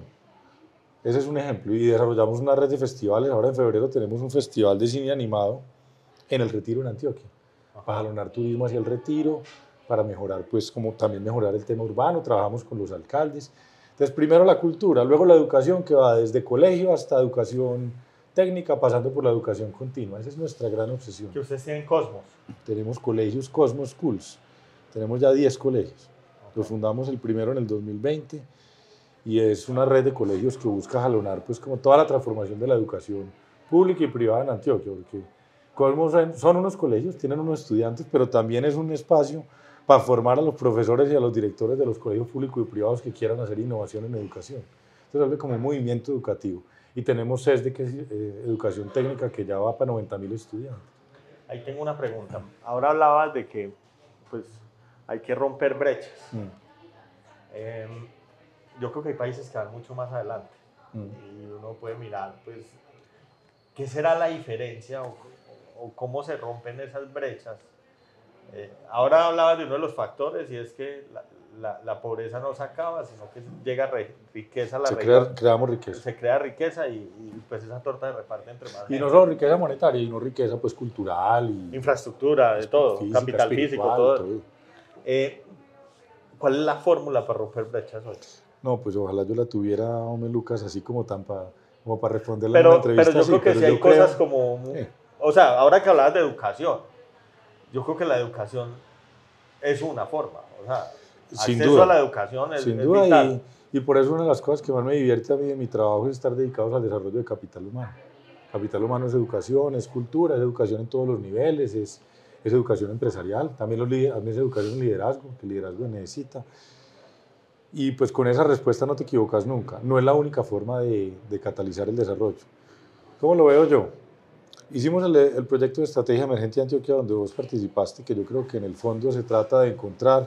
Ese es un ejemplo. Y desarrollamos una red de festivales. Ahora en febrero tenemos un festival de cine animado en el Retiro en Antioquia, Ajá. para jalonar turismo hacia el Retiro, para mejorar, pues, como también mejorar el tema urbano. Trabajamos con los alcaldes. Entonces, primero la cultura, luego la educación, que va desde colegio hasta educación técnica, pasando por la educación continua. Esa es nuestra gran obsesión. ¿Que ustedes tienen Cosmos? Tenemos colegios Cosmos Schools. Tenemos ya diez colegios. Okay. Los fundamos el primero en el dos mil veinte. Y es una red de colegios que busca jalonar pues como toda la transformación de la educación pública y privada en Antioquia, porque Cosmos son unos colegios, tienen unos estudiantes, pero también es un espacio para formar a los profesores y a los directores de los colegios públicos y privados que quieran hacer innovación en educación. Entonces se vuelve como un movimiento educativo. Y tenemos C E S D, que es eh, educación técnica, que ya va para noventa mil estudiantes. Ahí tengo una pregunta. Ahora hablabas de que pues, hay que romper brechas. Mm. Eh, yo creo que hay países que van mucho más adelante. Mm. Y uno puede mirar, pues, ¿qué será la diferencia o, o cómo se rompen esas brechas? Eh, ahora hablabas de uno de los factores y es que la, la, la pobreza no se acaba, sino que llega re, riqueza a la se región. Crea, creamos riqueza. Se crea riqueza y, y pues esa torta se reparte entre más Y gente. no solo riqueza monetaria, y no riqueza pues cultural. Y infraestructura, de todo, física, capital físico, todo. todo. Eh, ¿Cuál es la fórmula para romper brechas hoy? No, pues ojalá yo la tuviera, hombre Lucas, así como tan para como para responderle pero, a una entrevista. Pero yo así, creo que pero sí hay creo, cosas como... Eh. O sea, ahora que hablabas de educación, yo creo que la educación es una forma. O sea, sin acceso duda, a la educación es, sin es duda vital. Y, y por eso una de las cosas que más me divierte a mí en mi trabajo es estar dedicados al desarrollo de capital humano. Capital humano es educación, es cultura, es educación en todos los niveles, es, es educación empresarial, también, los, también es educación en liderazgo, que el liderazgo necesita. Y pues con esa respuesta no te equivocas nunca. No es la única forma de, de catalizar el desarrollo. ¿Cómo lo veo yo? Hicimos el, el proyecto de Estrategia Emergente de Antioquia donde vos participaste, que yo creo que en el fondo se trata de encontrar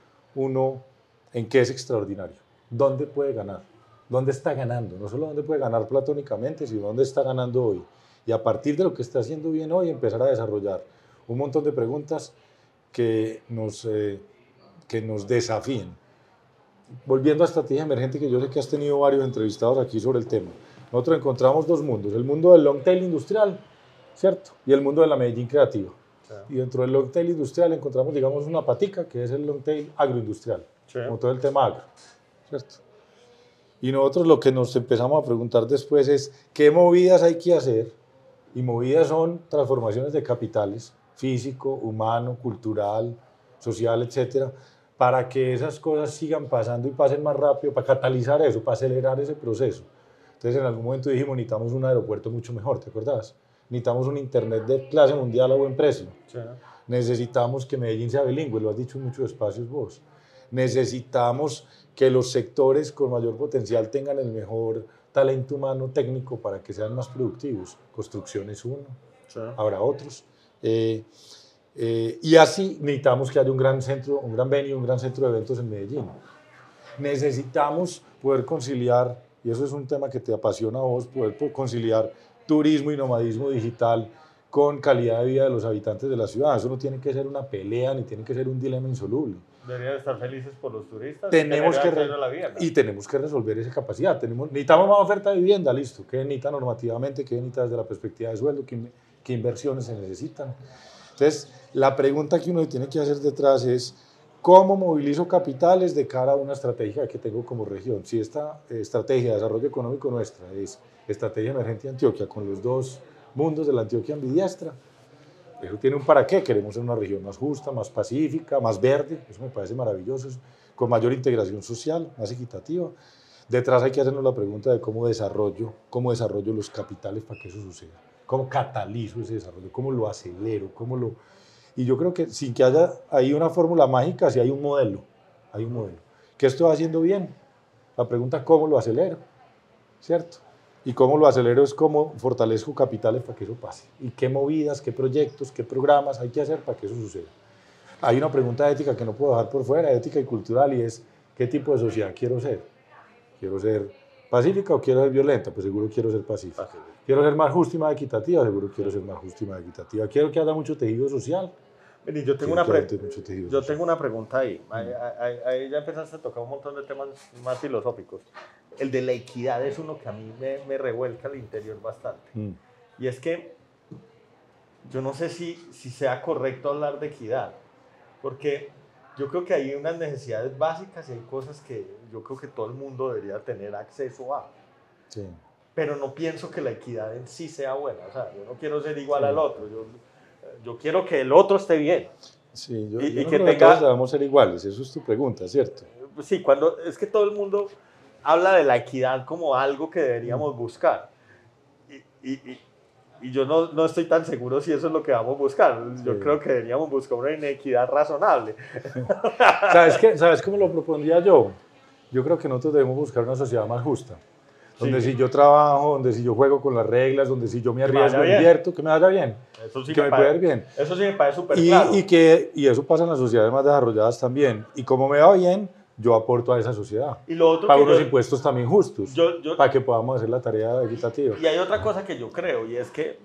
uno en qué es extraordinario, dónde puede ganar, dónde está ganando, no solo dónde puede ganar platónicamente, sino dónde está ganando hoy. Y a partir de lo que está haciendo bien hoy, empezar a desarrollar un montón de preguntas que nos, eh, que nos desafíen. Volviendo a Estrategia Emergente, que yo sé que has tenido varios entrevistados aquí sobre el tema, nosotros encontramos dos mundos, el mundo del long tail industrial, ¿cierto? Y el mundo de la Medellín creativa. Sí. Y dentro del long tail industrial encontramos, digamos, una patica, que es el long tail agroindustrial, sí. Como todo el tema agro, ¿cierto? Y nosotros lo que nos empezamos a preguntar después es, ¿qué movidas hay que hacer? Y movidas son transformaciones de capitales, físico, humano, cultural, social, etcétera, para que esas cosas sigan pasando y pasen más rápido, para catalizar eso, para acelerar ese proceso. Entonces en algún momento dijimos, necesitamos un aeropuerto mucho mejor, ¿te acuerdas? Necesitamos un internet de clase mundial a buen precio. Sí. Necesitamos que Medellín sea bilingüe, lo has dicho en muchos espacios vos. Necesitamos que los sectores con mayor potencial tengan el mejor talento humano técnico para que sean más productivos. Construcción es uno, sí. Habrá otros. Eh, Eh, y así necesitamos que haya un gran centro, un gran venue, un gran centro de eventos en Medellín. Necesitamos poder conciliar, y eso es un tema que te apasiona a vos, poder conciliar turismo y nomadismo digital con calidad de vida de los habitantes de la ciudad. Eso no tiene que ser una pelea, ni tiene que ser un dilema insoluble. Deberían estar felices por los turistas. Tenemos que re- la vida, ¿no? Y tenemos que resolver esa capacidad. Tenemos, necesitamos más oferta de vivienda, listo. ¿Qué necesita normativamente? ¿Qué necesita desde la perspectiva de sueldo? ¿Qué, qué inversiones se necesitan? Entonces, la pregunta que uno tiene que hacer detrás es, ¿cómo movilizo capitales de cara a una estrategia que tengo como región? Si esta estrategia de desarrollo económico nuestra es Estrategia Emergente de Antioquia, con los dos mundos de la Antioquia ambidiestra, eso tiene un para qué. Queremos ser una región más justa, más pacífica, más verde, eso me parece maravilloso, con mayor integración social, más equitativa. Detrás hay que hacernos la pregunta de cómo desarrollo, cómo desarrollo los capitales para que eso suceda. ¿Cómo catalizo ese desarrollo? ¿Cómo lo acelero? ¿Cómo lo...? Y yo creo que sin que haya ahí una fórmula mágica, sí hay un modelo, hay un modelo. ¿Qué estoy haciendo bien? La pregunta, ¿cómo lo acelero? ¿Cierto? Y cómo lo acelero es cómo fortalezco capitales para que eso pase. Y qué movidas, qué proyectos, qué programas hay que hacer para que eso suceda. Hay una pregunta ética que no puedo dejar por fuera, ética y cultural, y es, ¿qué tipo de sociedad quiero ser? ¿Quiero ser pacífica o quiero ser violenta? Pues seguro quiero ser pacífica. Pacífica. ¿Quiero ser más justa y más equitativa? Seguro quiero ser más justa y más equitativa. ¿Quiero que haya mucho tejido social? Vení, yo tengo, una, pre yo tengo una pregunta ahí. Mm. Ahí, ahí. Ahí ya empezaste a tocar un montón de temas más filosóficos. El de la equidad es uno que a mí me, me revuelca al interior bastante. Mm. Y es que yo no sé si, si sea correcto hablar de equidad, porque yo creo que hay unas necesidades básicas y hay cosas que yo creo que todo el mundo debería tener acceso a. Sí. Pero no pienso que la equidad en sí sea buena. O sea, yo no quiero ser igual sí. al otro. Yo, yo quiero que el otro esté bien. Sí, yo, y, yo y no que creo tenga... que todos debamos ser iguales. Eso es tu pregunta, ¿cierto? Sí, cuando es que todo el mundo habla de la equidad como algo que deberíamos mm. buscar. Y, y, y, y yo no, no estoy tan seguro si eso es lo que vamos a buscar. Yo sí. creo que deberíamos buscar una inequidad razonable. ¿Sabes qué? ¿Sabes cómo lo propondría yo? Yo creo que nosotros debemos buscar una sociedad más justa, donde Sí. si yo trabajo, donde si yo juego con las reglas, donde si yo me Que me arriesgo, vaya bien. invierto, que me vaya bien, Eso sí que me me pare- pueda ir bien. Eso sí me parece súper Y, claro. y, que, y eso pasa en las sociedades más desarrolladas también. Y como me va bien, yo aporto a esa sociedad. Y lo otro Pago que unos yo- impuestos también justos, yo- yo- para que podamos hacer la tarea equitativa. Y hay otra cosa que yo creo, y es que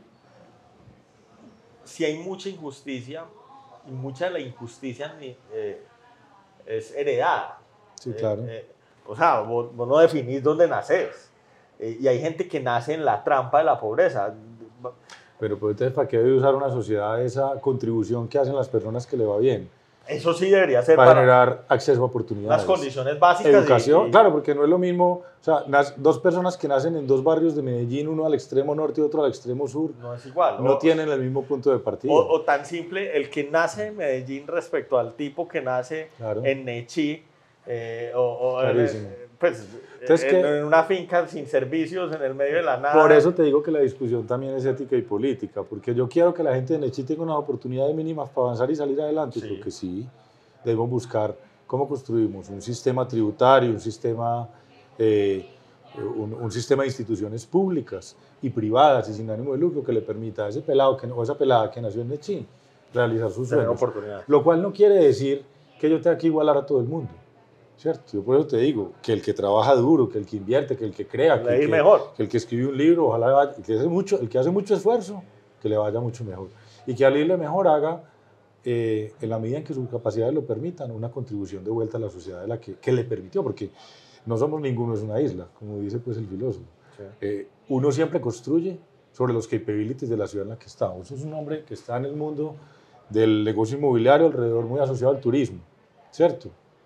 si hay mucha injusticia, y mucha de la injusticia eh, es heredada. Sí, Eh, claro. eh, o sea, vos, vos no definís dónde naces. Eh, y hay gente que nace en la trampa de la pobreza. Pero pues, entonces, ¿para qué debe usar una sociedad esa contribución que hacen las personas que le va bien? Eso sí debería ser Para, para generar acceso a oportunidades. las condiciones básicas. Educación, y- y- claro, porque no es lo mismo, o sea, nas- dos personas que nacen en dos barrios de Medellín, uno al extremo norte y otro al extremo sur, No es igual. no o, tienen el mismo punto de partida. o, o tan simple, el que nace en Medellín respecto al tipo que nace Claro. en Nechí, eh, o, o en, Clarísimo. pues, Entonces, en, ¿qué? en una finca sin servicios, en el medio de la nada. Por eso te digo que la discusión también es ética y política, porque yo quiero que la gente de Nechí tenga unas oportunidades mínimas para avanzar y salir adelante, Sí. creo que sí. Debemos buscar cómo construimos un sistema tributario, un sistema, eh, un, un sistema de instituciones públicas y privadas y sin ánimo de lucro que le permita a ese pelado que, o esa pelada que nació en Nechí realizar sus Tener sueños. oportunidades. Lo cual no quiere decir que yo tenga que igualar a todo el mundo, ¿cierto? Yo por eso te digo que el que trabaja duro, que el que invierte, que el que crea, que Le el ir que, mejor. que el que escribe un libro, ojalá le vaya- que hace mucho, el que hace mucho esfuerzo, que le vaya mucho mejor. Y que al irle mejor haga, eh, en la medida en que sus capacidades lo permitan, una contribución de vuelta a la sociedad de la que, que le permitió, porque no somos ninguno, es una isla, como dice pues el filósofo. Sí. Eh, uno siempre construye sobre los capabilities de la ciudad en la que está. Eso es un hombre que está en el mundo del negocio inmobiliario alrededor, muy asociado al turismo, ¿cierto?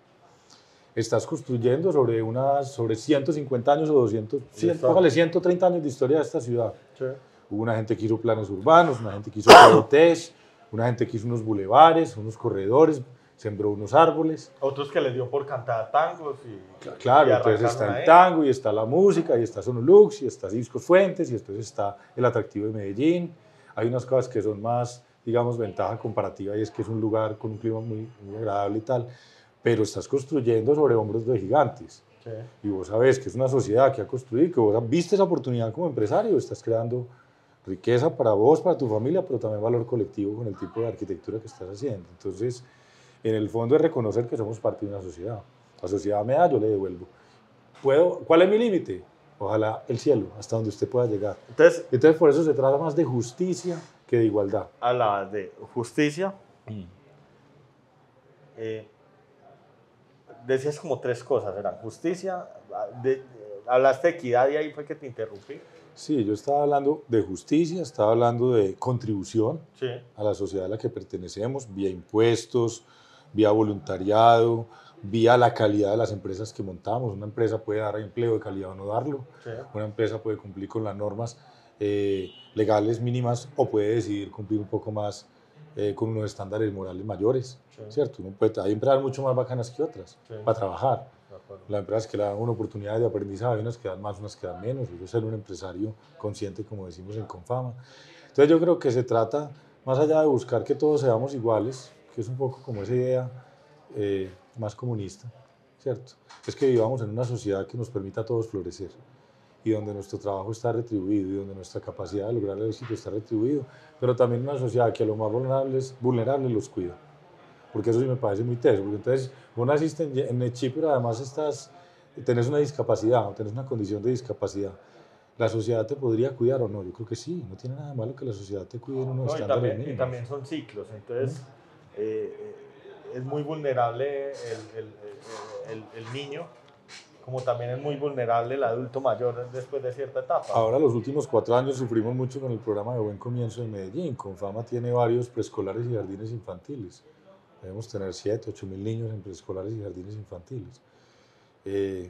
Estás construyendo sobre, unas, sobre ciento cincuenta años o doscientos, cien, póngale ciento treinta años de historia de esta ciudad. Sí. Hubo una gente que hizo planes urbanos, una gente que hizo P O Ts, una gente que hizo unos bulevares, unos corredores, sembró unos árboles. Otros que les dio por cantar tangos. Y, Claro, y entonces arrancaron está el ahí. tango, y está la música, y está Sonolux, y está Discos Fuentes, y después está el atractivo de Medellín. Hay unas cosas que son más, digamos, ventaja comparativa, y es que es un lugar con un clima muy, muy agradable y tal, pero estás construyendo sobre hombros de gigantes. Sí. Y vos sabés que es una sociedad que ha construido, que vos viste esa oportunidad como empresario, estás creando riqueza para vos, para tu familia, pero también valor colectivo con el tipo de arquitectura que estás haciendo. Entonces, en el fondo es reconocer que somos parte de una sociedad. La sociedad me da, yo le devuelvo. ¿Puedo? ¿Cuál es mi límite? Ojalá el cielo, hasta donde usted pueda llegar. Entonces, Entonces, por eso se trata más de justicia que de igualdad. hablabas de justicia. Eh, decías como tres cosas, eran justicia, de- de- hablaste de equidad y ahí fue que te interrumpí. Sí, yo estaba hablando de justicia, estaba hablando de contribución Sí. a la sociedad a la que pertenecemos, vía impuestos, vía voluntariado, vía la calidad de las empresas que montamos. Una empresa puede dar empleo de calidad o no darlo. Sí. Una empresa puede cumplir con las normas eh, legales mínimas o puede decidir cumplir un poco más eh, con unos estándares morales mayores, Sí. ¿cierto? Uno puede- hay empresas mucho más bacanas que otras Sí. para trabajar. De acuerdo. Las empresas que le dan una oportunidad de aprendizaje, hay unas que dan más, unas que dan menos. Yo ser un empresario consciente, como decimos en Confama. Entonces yo creo que se trata, más allá de buscar que todos seamos iguales, que es un poco como esa idea eh, más comunista, ¿cierto? Es que vivamos en una sociedad que nos permita a todos florecer y donde nuestro trabajo está retribuido y donde nuestra capacidad de lograr el éxito está retribuido, pero también una sociedad que a los más vulnerables, vulnerables los cuida. Porque eso sí me parece muy teso, porque entonces vos naciste en, en Nechí, pero además estás, tenés una discapacidad o tenés una condición de discapacidad. ¿La sociedad te podría cuidar o no? Yo creo que sí, no tiene nada de malo que la sociedad te cuide en unos No, y, estándares también, y mínimos. también son ciclos, entonces eh, eh, es muy vulnerable el, el- el- el- el niño, como también es muy vulnerable el adulto mayor después de cierta etapa. Ahora, los últimos cuatro años sufrimos mucho con el programa de Buen Comienzo de Medellín. Confama tiene varios preescolares y jardines infantiles. Debemos tener siete, ocho mil niños en preescolares y jardines infantiles. Eh,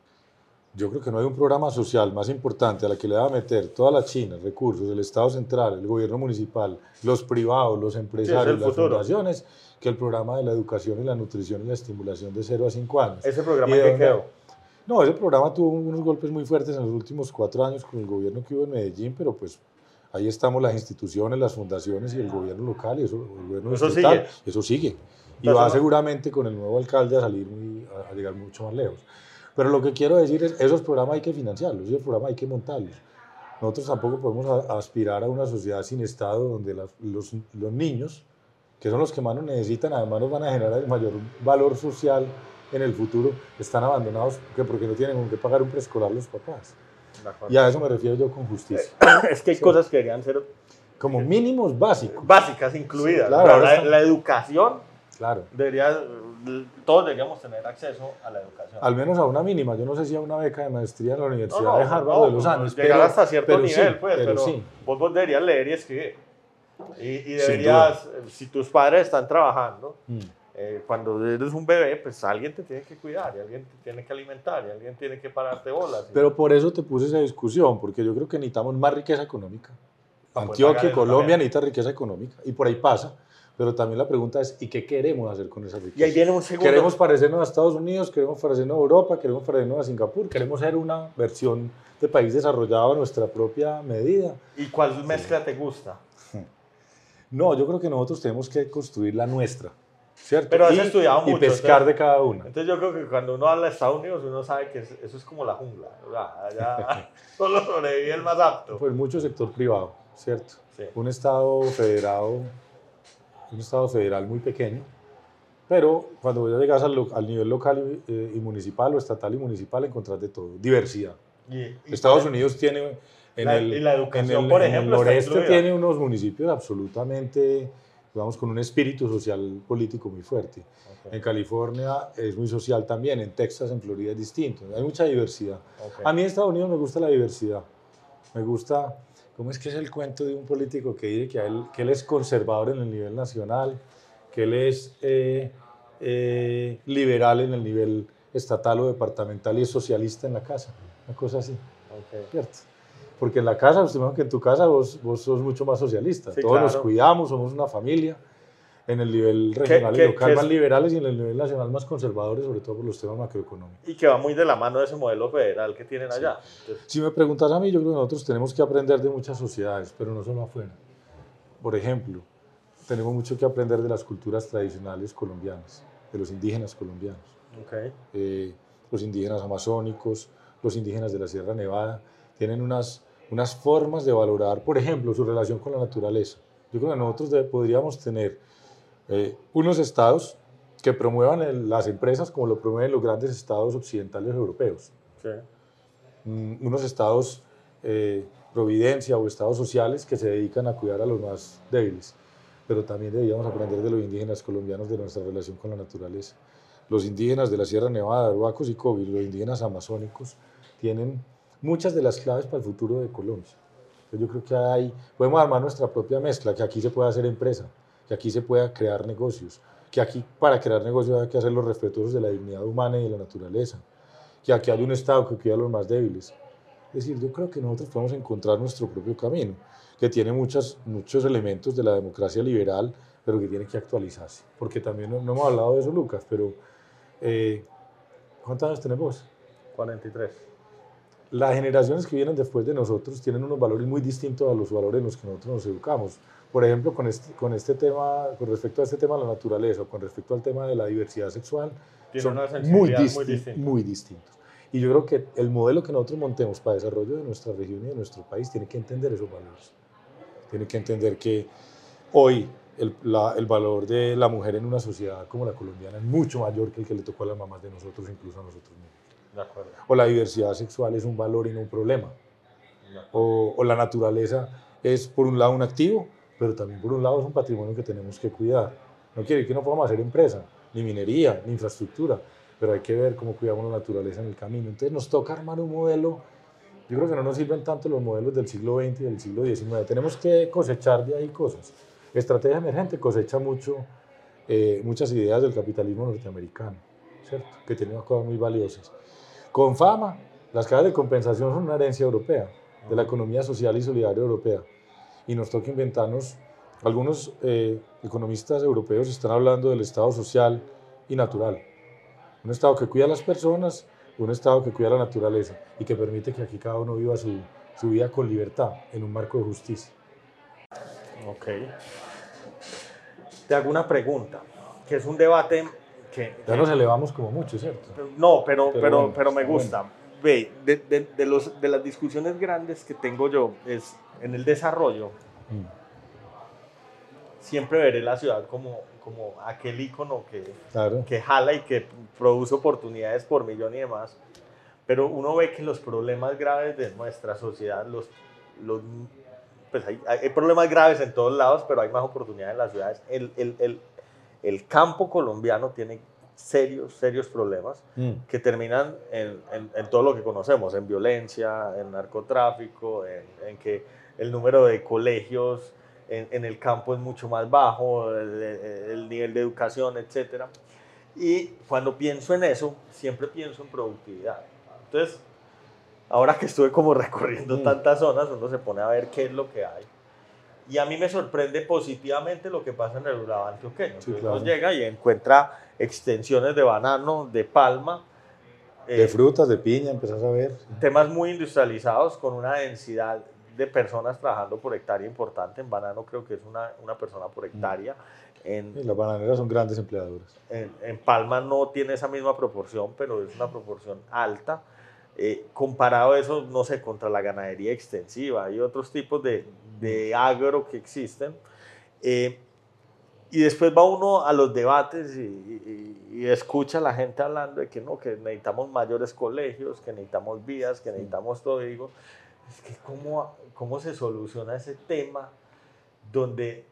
yo creo que no hay un programa social más importante a la que le va a meter toda la China, recursos, el Estado central, el gobierno municipal, los privados, los empresarios, las futuro. fundaciones, que el programa de la educación y la nutrición y la estimulación de cero a cinco años. Ese programa ¿Y de que dónde? quedó. No, ese programa tuvo unos golpes muy fuertes en los últimos cuatro años con el gobierno que hubo en Medellín, pero pues ahí estamos las instituciones, las fundaciones y el gobierno local y eso, el gobierno Eso distrital, sigue. eso sigue. Y Pero va eso no- seguramente con el nuevo alcalde a salir muy, a, a llegar mucho más lejos. Pero lo que quiero decir es, esos programas hay que financiarlos, esos programas hay que montarlos. Nosotros tampoco podemos a, aspirar a una sociedad sin Estado donde la, los, los niños, que son los que más nos necesitan, además nos van a generar el mayor valor social en el futuro, están abandonados que porque no tienen con qué pagar un preescolar los papás. Y a eso me refiero yo con justicia. Es que hay Sí. cosas que deberían ser Como mínimos básicos. básicas, incluidas. Claro, O sea, ahora la, están- la educación, Claro. debería, todos deberíamos tener acceso a la educación. Al menos a una mínima. Yo no sé si a una beca de maestría en la Universidad No, no, de Harvard no, o de los Andes. llegar pero, hasta cierto pero nivel, sí, pues, pero, pero sí. vos, vos deberías leer y escribir. Y, y Sin deberías, si tus padres están trabajando, Mm. eh, cuando eres un bebé, pues alguien te tiene que cuidar, y alguien te tiene que alimentar, y alguien tiene que pararte bolas. y- Pero por eso te puse esa discusión, porque yo creo que necesitamos más riqueza económica. pues, Antioquia, hagan eso Colombia también. necesita riqueza económica. Y por ahí pasa. Pero también la pregunta es, ¿y qué queremos hacer con esa riqueza? Y ahí viene un segundo. ¿Queremos parecernos a Estados Unidos? ¿Queremos parecernos a Europa? ¿Queremos parecernos a Singapur? ¿Queremos ser una versión de país desarrollado a nuestra propia medida? ¿Y cuál mezcla te gusta? No, yo creo que nosotros tenemos que construir la nuestra, ¿cierto? Pero has y, estudiado y mucho, pescar entonces- de cada una. Entonces yo creo que cuando uno habla de Estados Unidos, uno sabe que es- eso es como la jungla. O sea, allá solo sobrevive el más apto. Pues mucho sector privado, ¿cierto? Sí. Un estado federado, un estado federal muy pequeño, pero cuando ya llegas al, lo- al nivel local y, eh, y municipal o estatal y municipal encontrás de todo, diversidad. Y, y Estados por- Unidos tiene en La- el, y la educación, en el- por en ejemplo, el está noreste incluida. tiene unos municipios absolutamente, digamos, con un espíritu social político muy fuerte. Ok, En California es muy social también, en Texas, en Florida es distinto. Hay mucha diversidad. ok. A mí en Estados Unidos me gusta la diversidad. Me gusta, ¿cómo es que es el cuento de un político que dice que, a él, que él es conservador en el nivel nacional, que él es eh, eh, liberal en el nivel estatal o departamental y es socialista en la casa? Una cosa así, Ok. ¿cierto? Porque en la casa, usted me dijo que en tu casa vos, vos sos mucho más socialista. Sí, Todos nos claro. cuidamos, somos una familia. En el nivel regional qué- y local qué más es? liberales y en el nivel nacional más conservadores, sobre todo por los temas macroeconómicos. Y que va muy de la mano de ese modelo federal que tienen allá. Entonces, Si me preguntas a mí, yo creo que nosotros tenemos que aprender de muchas sociedades, pero no solo afuera. Por ejemplo, tenemos mucho que aprender de las culturas tradicionales colombianas, de los indígenas colombianos, ok. eh, los indígenas amazónicos, los indígenas de la Sierra Nevada, tienen unas, unas formas de valorar, por ejemplo, su relación con la naturaleza. Yo creo que nosotros de- podríamos tener eh, unos estados que promuevan el- las empresas como lo promueven los grandes estados occidentales europeos. Sí. Mm, unos estados eh, providencia o estados sociales que se dedican a cuidar a los más débiles. Pero también deberíamos aprender de los indígenas colombianos de nuestra relación con la naturaleza. Los indígenas de la Sierra Nevada, Arhuacos y Covis, los indígenas amazónicos, tienen muchas de las claves para el futuro de Colombia. Entonces yo creo que hay, podemos armar nuestra propia mezcla, que aquí se pueda hacer empresa, que aquí se pueda crear negocios, que aquí para crear negocios hay que hacerlos respetuosos de la dignidad humana y de la naturaleza, que aquí hay un Estado que cuida a los más débiles. Es decir, yo creo que nosotros podemos encontrar nuestro propio camino, que tiene muchas, muchos elementos de la democracia liberal, pero que tiene que actualizarse. Porque también no, no hemos hablado de eso, Lucas, pero eh, ¿cuántos años tenemos? cuarenta y tres. Las generaciones que vienen después de nosotros tienen unos valores muy distintos a los valores en los que nosotros nos educamos. Por ejemplo, con este, con este tema, con respecto a este tema de la naturaleza, o con respecto al tema de la diversidad sexual, Tiene son una muy, sensibilidad muy disti- distinta. muy distintos. Y yo creo que el modelo que nosotros montemos para el desarrollo de nuestra región y de nuestro país tiene que entender esos valores. Tiene que entender que hoy el, la- el valor de la mujer en una sociedad como la colombiana es mucho mayor que el que le tocó a las mamás de nosotros, incluso a nosotros mismos. De acuerdo. O la diversidad sexual es un valor y no un problema. De acuerdo. O, o la naturaleza es por un lado un activo, pero también por un lado es un patrimonio que tenemos que cuidar. No quiere decir que no podamos hacer empresa, ni minería, ni infraestructura, pero hay que ver cómo cuidamos la naturaleza en el camino. Entonces nos toca armar un modelo. Yo creo que no nos sirven tanto los modelos del siglo veinte y del siglo diecinueve. Tenemos que cosechar de ahí cosas. Estrategia Emergente cosecha mucho, eh, muchas ideas del capitalismo norteamericano, ¿cierto? Que tiene unas cosas muy valiosas. Con fama, las cajas de compensación son una herencia europea, de la economía social y solidaria europea. Y nos toca inventarnos, algunos eh, economistas europeos están hablando del Estado social y natural. Un Estado que cuida a las personas, un Estado que cuida la naturaleza y que permite que aquí cada uno viva su, su vida con libertad, en un marco de justicia. Ok. Te hago una pregunta, que es un debate que, Ya que, nos elevamos como mucho, ¿cierto? no, pero, Pero pero, bueno, pero me está gusta. bueno. Ve, de, de, de, los, de las discusiones grandes que tengo yo es en el desarrollo, Mm, siempre veré la ciudad como, como aquel icono que, claro. que jala y que produce oportunidades por millón y demás. Pero uno ve que los problemas graves de nuestra sociedad, los, los, pues hay, hay problemas graves en todos lados, pero hay más oportunidades en las ciudades. El, el, el, el campo colombiano tiene serios, serios problemas Mm. que terminan en, en, en todo lo que conocemos, en violencia, en narcotráfico, en, en que el número de colegios en, en el campo es mucho más bajo, el, el nivel de educación, etcétera. Y cuando pienso en eso, siempre pienso en productividad. Entonces, ahora que estuve como recorriendo Mm. tantas zonas, uno se pone a ver qué es lo que hay. Y a mí me sorprende positivamente lo que pasa en el Urabá antioqueño. Sí, Entonces claro. uno llega y encuentra extensiones de banano, de palma, De eh, frutas, de piña, empezás a ver. temas muy industrializados con una densidad de personas trabajando por hectárea importante. En banano creo que es una, una persona por hectárea. En, Sí, las bananeras son grandes empleadoras. en, en palma no tiene esa misma proporción, pero es una proporción alta. Eh, comparado a eso, no sé, contra la ganadería extensiva y otros tipos de, de agro que existen. Eh, y después va uno a los debates y, y, y escucha a la gente hablando de que no, que necesitamos mayores colegios, que necesitamos vías, que necesitamos todo. Y digo, es que cómo, cómo se soluciona ese tema donde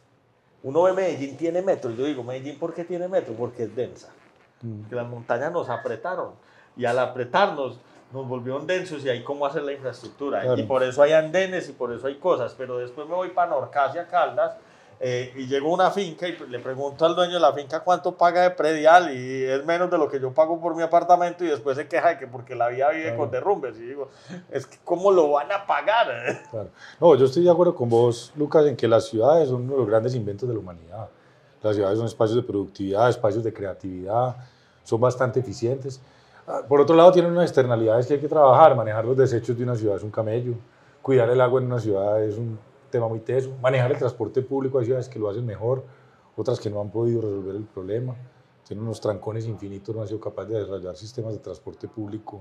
uno ve Medellín tiene metro. Yo digo, Medellín, ¿por qué tiene metro? Porque es densa. Mm. Que las montañas nos apretaron y al apretarnos nos volvieron densos y hay cómo hacer la infraestructura. Claro. Y por eso hay andenes y por eso hay cosas. Pero después me voy para Norcasia, Caldas, eh, y llego a una finca y le pregunto al dueño de la finca cuánto paga de predial y es menos de lo que yo pago por mi apartamento y después se queja de que porque la vía vive Claro. con derrumbes. Y digo, es que ¿cómo lo van a pagar? Claro. No, yo estoy de acuerdo con vos, Lucas, en que las ciudades son uno de los grandes inventos de la humanidad. Las ciudades son espacios de productividad, espacios de creatividad, son bastante eficientes. Por otro lado, tienen unas externalidades que hay que trabajar. Manejar los desechos de una ciudad es un camello. Cuidar el agua en una ciudad es un tema muy teso. Manejar el transporte público, hay ciudades que lo hacen mejor, otras que no han podido resolver el problema. Tienen unos trancones infinitos, no han sido capaces de desarrollar sistemas de transporte público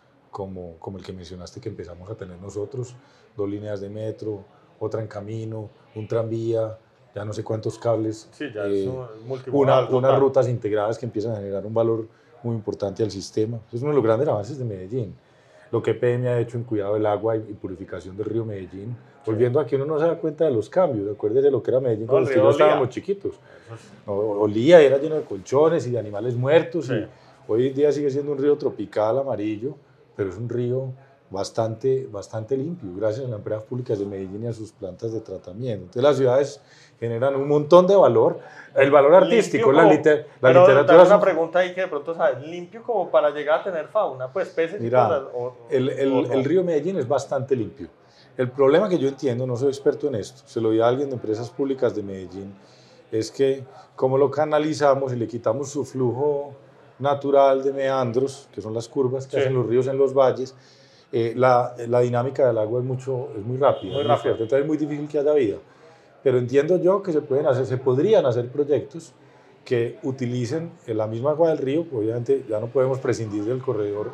como, como el que mencionaste que empezamos a tener nosotros. Dos líneas de metro, otra en camino, un tranvía, ya no sé cuántos cables. Sí, ya eh, es un multimodal. una, unas rutas integradas que empiezan a generar un valor muy importante al sistema. Es uno de los grandes avances de Medellín. Lo que E P M ha hecho en cuidado del agua y purificación del río Medellín. Sí. Volviendo a que uno no se da cuenta de los cambios. Acuérdese lo que era Medellín no, cuando nosotros estábamos chiquitos. No, olía, era lleno de colchones y de animales muertos. Sí. Y hoy en día sigue siendo un río tropical, amarillo, pero es un río bastante, bastante limpio, gracias a las empresas públicas de Medellín y a sus plantas de tratamiento. Entonces las ciudades generan un montón de valor, el valor artístico, como, la, liter, la pero literatura... Pero una pregunta ahí que de pronto sabes, ¿limpio como para llegar a tener fauna? Pues peces Mira, y cosas, o, el, el, o no. el río Medellín es bastante limpio. El problema que yo entiendo, no soy experto en esto, se lo vi a alguien de empresas públicas de Medellín, es que como lo canalizamos y le quitamos su flujo natural de meandros, que son las curvas que sí. hacen los ríos en los valles, eh, la, la dinámica del agua es, mucho, es muy rápida, muy muy rápido. fuerte, entonces es muy difícil que haya vida. Pero entiendo yo que se pueden hacer, se podrían hacer proyectos que utilicen la misma agua del río. Obviamente ya no podemos prescindir del corredor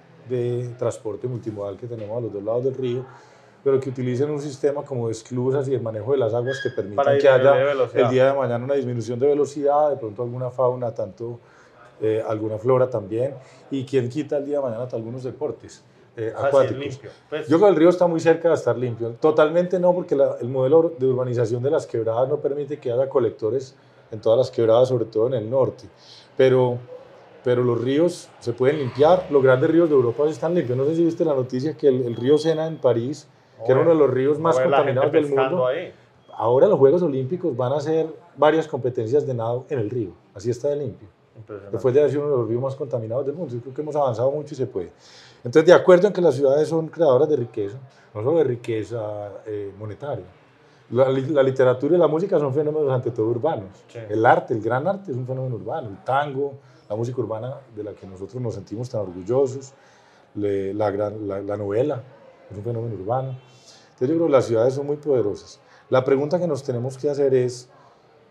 de transporte multimodal que tenemos a los dos lados del río, pero que utilicen un sistema como de esclusas y de manejo de las aguas que permitan que haya el día de mañana una disminución de velocidad, de pronto alguna fauna, tanto eh, alguna flora también, y quien quita el día de mañana algunos deportes eh, acuáticos. Limpio. Pues, Yo creo que el río está muy cerca de estar limpio. Totalmente no, porque la, el modelo de urbanización de las quebradas no permite que haya colectores en todas las quebradas, sobre todo en el norte. Pero, pero los ríos se pueden limpiar, los grandes ríos de Europa están limpios. No sé si viste la noticia que el, el río Sena en París, que era uno de los ríos más contaminados del mundo, ahí. Ahora los Juegos Olímpicos van a hacer varias competencias de nado en el río, así está de limpio. Después de haber sido uno de los ríos más contaminados del mundo. Yo creo que hemos avanzado mucho y se puede. Entonces, de acuerdo en que las ciudades son creadoras de riqueza, no solo de riqueza eh, monetaria. La, la literatura y la música son fenómenos ante todo urbanos. Sí. El arte, el gran arte es un fenómeno urbano. El tango, la música urbana de la que nosotros nos sentimos tan orgullosos, le, la, gran, la, la novela es un fenómeno urbano. Entonces yo creo que las ciudades son muy poderosas. La pregunta que nos tenemos que hacer es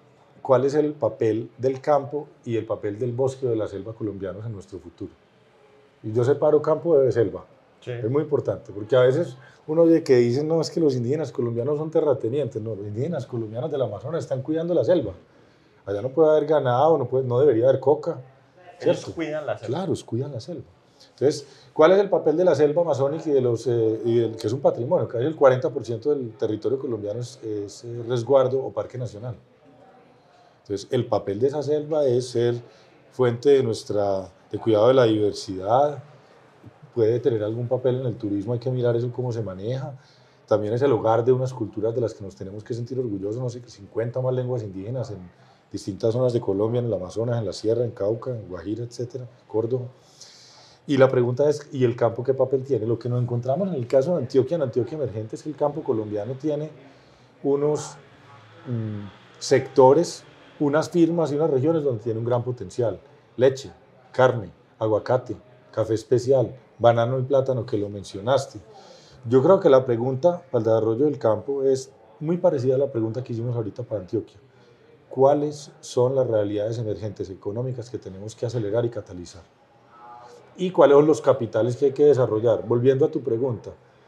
cuál es el papel del campo y el papel del bosque o de la selva colombianos en nuestro futuro. Y yo separo campo de selva. Sí. Es muy importante, porque a veces uno oye que dicen, no, es que los indígenas colombianos son terratenientes. No, los indígenas colombianos del Amazonas están cuidando la selva. Allá no puede haber ganado, no, puede, no debería haber coca. ¿Cierto? Ellos cuidan la selva. Claro, cuidan la selva. Entonces, ¿cuál es el papel de la selva amazónica y de los, eh, y del, que es un patrimonio? Casi el cuarenta por ciento del territorio colombiano es, es eh, resguardo o parque nacional. Entonces, el papel de esa selva es ser fuente de, nuestra, de cuidado de la diversidad, puede tener algún papel en el turismo, hay que mirar eso cómo se maneja. También es el hogar de unas culturas de las que nos tenemos que sentir orgullosos, no sé, cincuenta más lenguas indígenas en distintas zonas de Colombia, en el Amazonas, en la Sierra, en Cauca, en Guajira, etcétera, Córdoba. Y la pregunta es, ¿y el campo qué papel tiene? Lo que nos encontramos en el caso de Antioquia, en Antioquia Emergente, es que el campo colombiano tiene unos mmm, sectores, unas firmas y unas regiones donde tiene un gran potencial. Leche, carne, aguacate, café especial, banano y plátano, que lo mencionaste. Yo creo que la pregunta para el desarrollo del campo es muy parecida a la pregunta que hicimos ahorita para Antioquia. ¿Cuáles son las realidades emergentes económicas que tenemos que acelerar y catalizar? ¿Y cuáles son los capitales que hay que desarrollar? Volviendo a tu pregunta,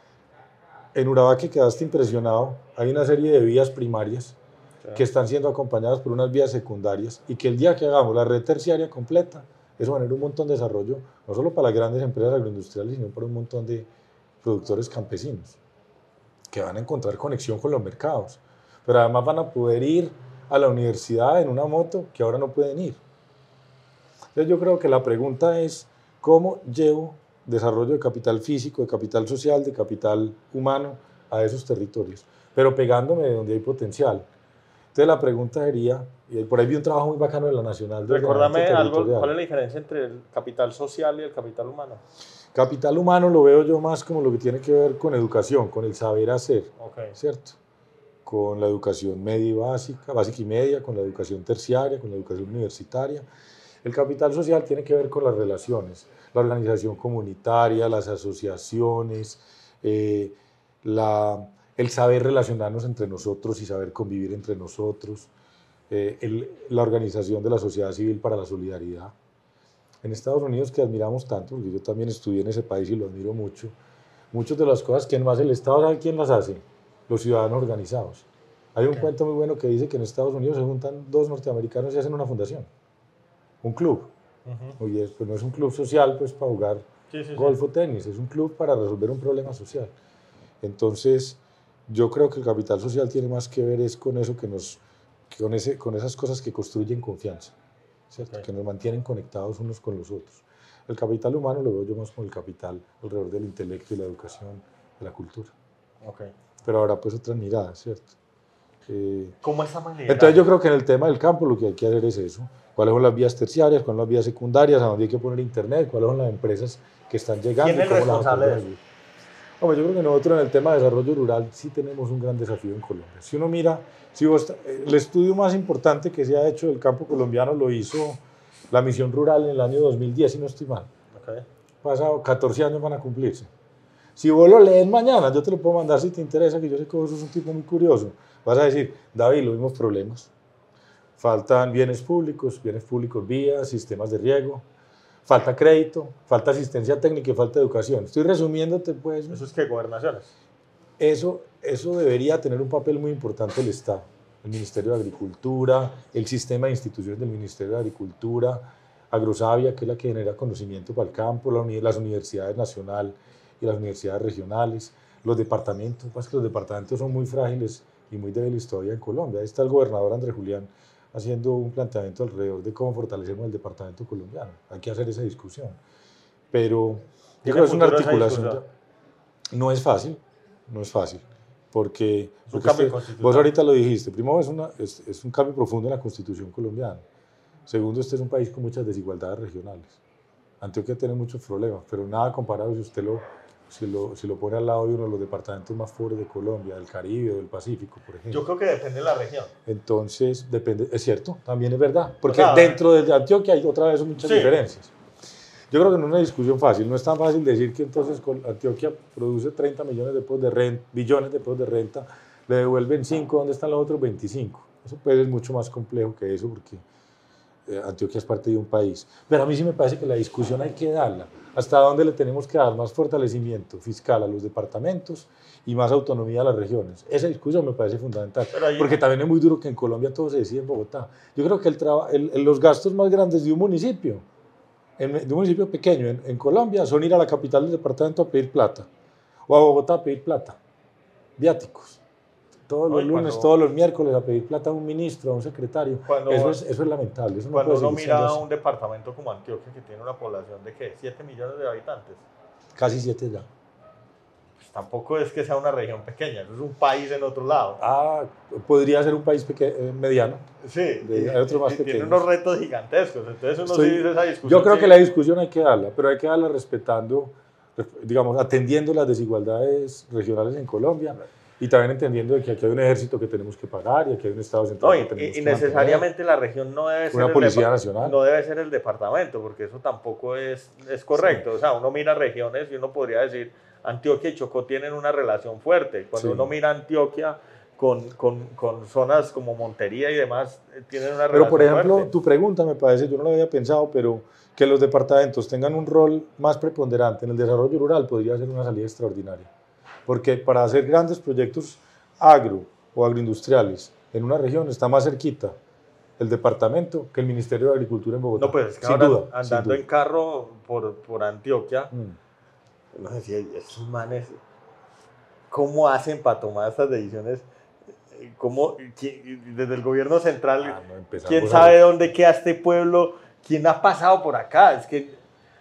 en Urabá, que quedaste impresionado, hay una serie de vías primarias que están siendo acompañadas por unas vías secundarias y que el día que hagamos la red terciaria completa, eso va a tener un montón de desarrollo, no solo para las grandes empresas agroindustriales, sino para un montón de productores campesinos, que van a encontrar conexión con los mercados, pero además van a poder ir a la universidad en una moto que ahora no pueden ir. Entonces yo creo que la pregunta es, ¿cómo llevo desarrollo de capital físico, de capital social, de capital humano a esos territorios? Pero pegándome de donde hay potencial. Entonces la pregunta sería, y por ahí vi un trabajo muy bacano de la Nacional. Recuérdame algo, ¿cuál es la diferencia entre el capital social y el capital humano? Capital humano lo veo yo más como lo que tiene que ver con educación, con el saber hacer, okay. ¿Cierto? Con la educación media y básica, básica y media, con la educación terciaria, con la educación universitaria. El capital social tiene que ver con las relaciones, la organización comunitaria, las asociaciones, eh, la, el saber relacionarnos entre nosotros y saber convivir entre nosotros, eh, el, la organización de la sociedad civil para la solidaridad. En Estados Unidos, que admiramos tanto, porque yo también estudié en ese país y lo admiro mucho, muchas de las cosas que no hace el Estado, ¿sabe quién las hace? Los ciudadanos organizados. Hay un okay. cuento muy bueno que dice que en Estados Unidos se juntan dos norteamericanos y hacen una fundación, un club. Uh-huh. Oye, pues no es un club social pues para jugar sí, sí, golf sí. o tenis, es un club para resolver un problema social. Entonces, yo creo que el capital social tiene más que ver es con eso que nos, con, ese, con esas cosas que construyen confianza. ¿Cierto? Okay. Que nos mantienen conectados unos con los otros. El capital humano lo veo yo más como el capital alrededor del intelecto y la educación, de la cultura. Okay. Pero ahora pues otras miradas, ¿cierto? Eh, ¿Cómo esa manera? Entonces yo creo que en el tema del campo lo que hay que hacer es eso. ¿Cuáles son las vías terciarias? ¿Cuáles son las vías secundarias? ¿A dónde hay que poner internet? ¿Cuáles son las empresas que están llegando? ¿Quién es el responsable de eso? Hombre, yo creo que nosotros en el tema de desarrollo rural sí tenemos un gran desafío en Colombia. Si uno mira, si vos, el estudio más importante que se ha hecho del campo colombiano lo hizo la Misión Rural en el año dos mil diez, si no estoy mal. Okay. Pasado catorce años van a cumplirse. Si vos lo lees mañana, yo te lo puedo mandar si te interesa, que yo sé que vos sos un tipo muy curioso. Vas a decir, David, los mismos problemas. Faltan bienes públicos, bienes públicos vías, sistemas de riego. Falta crédito, falta asistencia técnica y falta educación. Estoy resumiéndote, pues. ¿Eso es qué? ¿Gobernaciones? Eso, eso debería tener un papel muy importante el Estado. El Ministerio de Agricultura, el sistema de instituciones del Ministerio de Agricultura, Agrosavia, que es la que genera conocimiento para el campo, la uni las universidades nacionales y las universidades regionales, los departamentos. Pues que los departamentos son muy frágiles y muy débiles todavía en Colombia. Ahí está el gobernador Andrés Julián haciendo un planteamiento alrededor de cómo fortalecemos el departamento colombiano. Hay que hacer esa discusión. Pero yo creo que es una articulación. No es fácil, no es fácil, porque, porque usted, vos ahorita lo dijiste. Primero, es, una, es, es un cambio profundo en la Constitución colombiana. Segundo, este es un país con muchas desigualdades regionales. Antioquia tiene muchos problemas, pero nada comparado si usted lo, si lo, si lo pone al lado de uno de los departamentos más pobres de Colombia, del Caribe o del Pacífico, por ejemplo. Yo creo que depende de la región. Entonces, depende, es cierto, también es verdad, porque o sea, dentro de Antioquia hay otra vez muchas sí. diferencias. Yo creo que no es una discusión fácil, no es tan fácil decir que entonces Antioquia produce treinta millones de pesos de renta, billones de pesos de renta, le devuelven cinco, ¿dónde están los otros veinticinco? Eso pues es mucho más complejo que eso porque eh, Antioquia es parte de un país. Pero a mí sí me parece que la discusión hay que darla. ¿Hasta dónde le tenemos que dar más fortalecimiento fiscal a los departamentos y más autonomía a las regiones? Esa discusión me parece fundamental. Ahí, porque también es muy duro que en Colombia todo se decide en Bogotá. Yo creo que el el, el, los gastos más grandes de un municipio, en, de un municipio pequeño en, en Colombia, son ir a la capital del departamento a pedir plata. O a Bogotá a pedir plata. Viáticos. Todos los Ay, lunes, cuando, todos los miércoles a pedir plata a un ministro, a un secretario. Cuando, eso, es, eso es lamentable. Eso no cuando puede uno mira así. un departamento como Antioquia, que tiene una población de ¿qué? siete millones de habitantes. Casi siete ya. Pues tampoco es que sea una región pequeña, eso es un país en otro lado. Ah, podría ser un país peque mediano. Sí, de, hay otros más pequeños. Tiene unos retos gigantescos, entonces uno Estoy, sí dice esa discusión. Yo creo sí. que la discusión hay que darla, pero hay que darla respetando, digamos, atendiendo las desigualdades regionales en Colombia. Y también entendiendo de que aquí hay un ejército que tenemos que pagar y aquí hay un Estado central no, que tenemos y, y que necesariamente la región no debe ser una el policía nacional. No debe ser el departamento, porque eso tampoco es, es correcto. Sí. O sea, uno mira regiones y uno podría decir, Antioquia y Chocó tienen una relación fuerte. Cuando sí. uno mira Antioquia con, con, con zonas como Montería y demás, tienen una relación fuerte. Pero, por ejemplo, fuerte. Tu pregunta me parece, yo no lo había pensado, pero que los departamentos tengan un rol más preponderante en el desarrollo rural podría ser una salida extraordinaria. Porque para hacer grandes proyectos agro o agroindustriales en una región está más cerquita el departamento que el Ministerio de Agricultura en Bogotá. No, pues es que sin ahora duda, andando sin duda. en carro por, por Antioquia, mm. no sé si esos manes, ¿cómo hacen para tomar estas decisiones? ¿Cómo, quién, desde el gobierno central, ah, no quién sabe dónde queda este pueblo? ¿Quién ha pasado por acá? Es que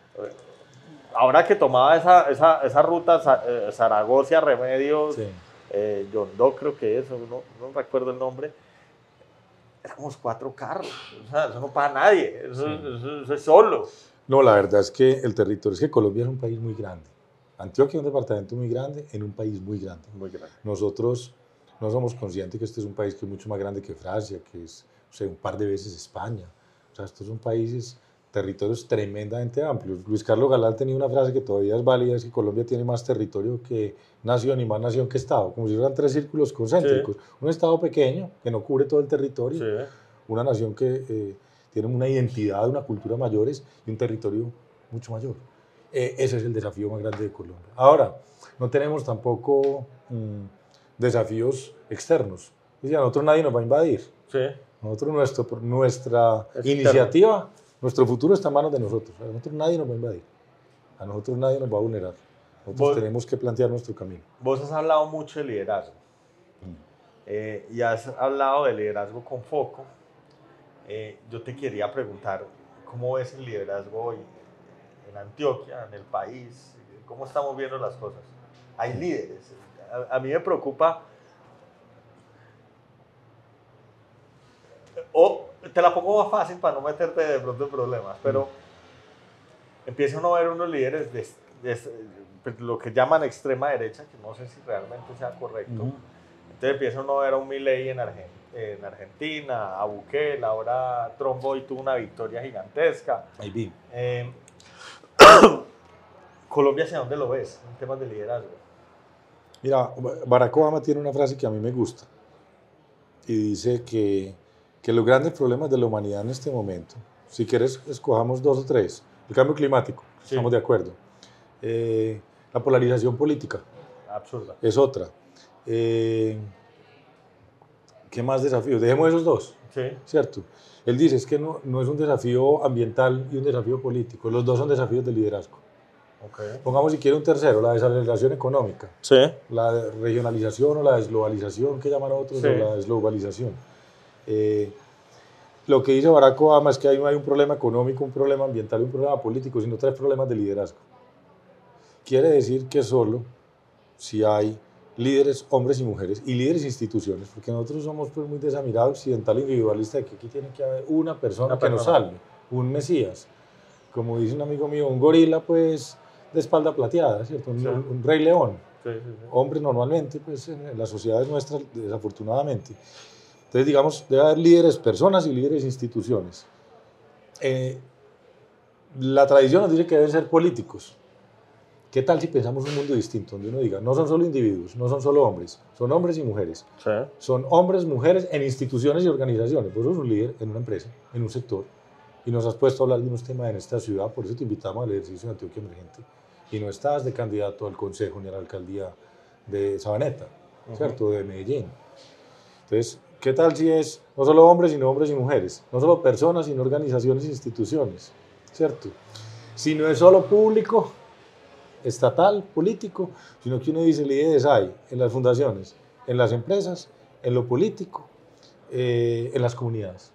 ahora que tomaba esa, esa, esa ruta Zaragoza, Remedios, sí. eh, Yondó creo que es, no, no recuerdo el nombre, éramos cuatro carros, o sea, eso no para nadie, eso, sí. eso, eso es solo. No, la verdad es que el territorio, es que Colombia es un país muy grande, Antioquia es un departamento muy grande en un país muy grande. Muy grande. Nosotros no somos conscientes que este es un país que es mucho más grande que Francia, que es, o sea, un par de veces España, o sea, estos son países... territorios tremendamente amplios. Luis Carlos Galán tenía una frase que todavía es válida, es que Colombia tiene más territorio que nación y más nación que Estado, como si fueran tres círculos concéntricos. Sí. Un Estado pequeño que no cubre todo el territorio, sí. Una nación que eh, tiene una identidad, una cultura mayores y un territorio mucho mayor. Eh, ese es el desafío más grande de Colombia. Ahora, no tenemos tampoco mmm, desafíos externos. Es decir, a nosotros nadie nos va a invadir. Sí. Nosotros, nuestro, nuestra es iniciativa... Interno. Nuestro futuro está en manos de nosotros. A nosotros nadie nos va a invadir. A nosotros nadie nos va a vulnerar. Nosotros vos, tenemos que plantear nuestro camino. Vos has hablado mucho de liderazgo. Mm. Eh, y has hablado de liderazgo con foco. Eh, yo te quería preguntar, ¿cómo ves el liderazgo hoy en Antioquia, en el país? ¿Cómo estamos viendo las cosas? Hay líderes. A, a mí me preocupa... O, te la pongo más fácil para no meterte de pronto en problemas, pero mm. empieza uno a ver unos líderes de, de, de lo que llaman extrema derecha, que no sé si realmente sea correcto. Mm. Entonces empieza uno a ver a un Milei en, Argent en Argentina, a Bukele, ahora Trump hoy tuvo una victoria gigantesca. Ahí vi. Eh, Colombia, ¿hacia dónde lo ves en temas de liderazgo? Mira, Barack Obama tiene una frase que a mí me gusta y dice que que los grandes problemas de la humanidad en este momento, si quieres escojamos dos o tres, el cambio climático, sí. Estamos de acuerdo, eh, la polarización política, absurda, es otra, eh, ¿qué más desafíos? Dejemos esos dos, sí. ¿Cierto? Él dice es que no, no es un desafío ambiental y un desafío político, los dos son desafíos de liderazgo. Okay. Pongamos si quiere un tercero, la desaceleración económica, sí. La regionalización o la desglobalización que llaman otros, sí. O la desglobalización. Eh, lo que dice Barack Obama es que ahí no hay un problema económico, un problema ambiental y un problema político, sino tres problemas de liderazgo. Quiere decir que solo si hay líderes, hombres y mujeres, y líderes instituciones, porque nosotros somos pues, muy de esa mirada occidental individualista de que aquí tiene que haber una persona una que persona. Nos salve, un mesías. Como dice un amigo mío, un gorila pues de espalda plateada, ¿cierto? Un, sí. un, un rey león. Sí, sí, sí. Hombres normalmente, pues en las sociedades nuestras, desafortunadamente. Entonces, digamos, debe haber líderes, personas y líderes, instituciones. Eh, la tradición nos dice que deben ser políticos, ¿Qué tal si pensamos un mundo distinto, donde uno diga, no son solo individuos, no son solo hombres, son hombres y mujeres. Sí. Son hombres, mujeres en instituciones y organizaciones. Vos sos un líder en una empresa, en un sector, y nos has puesto a hablar de unos temas en esta ciudad, por eso te invitamos al ejercicio de Antioquia Emergente. Y no estás de candidato al consejo ni a la alcaldía de Sabaneta, uh-huh. ¿cierto? De Medellín. Entonces, ¿qué tal si es no solo hombres, sino hombres y mujeres? No solo personas, sino organizaciones e instituciones, ¿cierto? Si no es solo público, estatal, político, sino que uno dice, líderes hay en las fundaciones, en las empresas, en lo político, eh, en las comunidades.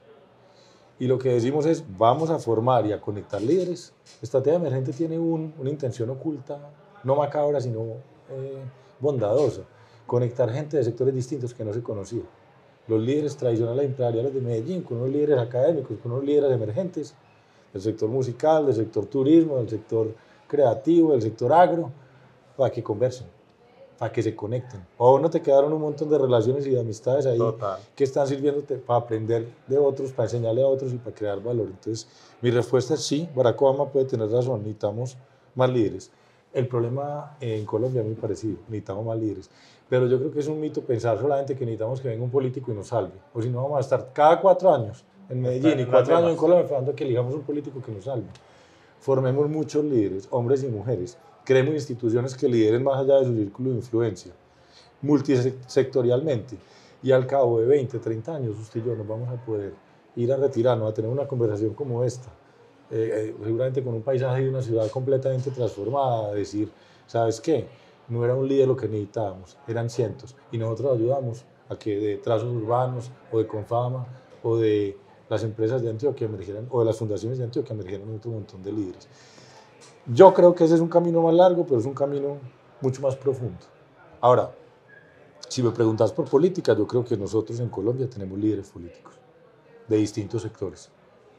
Y lo que decimos es, vamos a formar y a conectar líderes. Estrategia Emergente tiene un, una intención oculta, no macabra, sino eh, bondadosa. Conectar gente de sectores distintos que no se conocía. Los líderes tradicionales empresariales de Medellín, con unos líderes académicos, con unos líderes emergentes, del sector musical, del sector turismo, del sector creativo, del sector agro, para que conversen, para que se conecten. O no te quedaron un montón de relaciones y de amistades ahí Total. Que están sirviéndote para aprender de otros, para enseñarle a otros y para crear valor. Entonces, mi respuesta es sí, Barack Obama puede tener razón, necesitamos más líderes. El problema en Colombia es muy parecido, necesitamos más líderes. Pero yo creo que es un mito pensar solamente que necesitamos que venga un político y nos salve. O si no, vamos a estar cada cuatro años en Medellín y cuatro años en Colombia esperando que elijamos un político que nos salve. Formemos muchos líderes, hombres y mujeres. Creemos instituciones que lideren más allá de su círculo de influencia, multisectorialmente. Y al cabo de veinte, treinta años, usted y yo nos vamos a poder ir a retirarnos, a tener una conversación como esta, eh, eh, seguramente con un paisaje de una ciudad completamente transformada, a decir, ¿sabes qué? No era un líder lo que necesitábamos, eran cientos. Y nosotros ayudamos a que de trazos urbanos, o de Confama, o de las empresas de Antioquia emergieran, o de las fundaciones de Antioquia emergieran otro montón de líderes. Yo creo que ese es un camino más largo, pero es un camino mucho más profundo. Ahora, si me preguntas por política, yo creo que nosotros en Colombia tenemos líderes políticos de distintos sectores.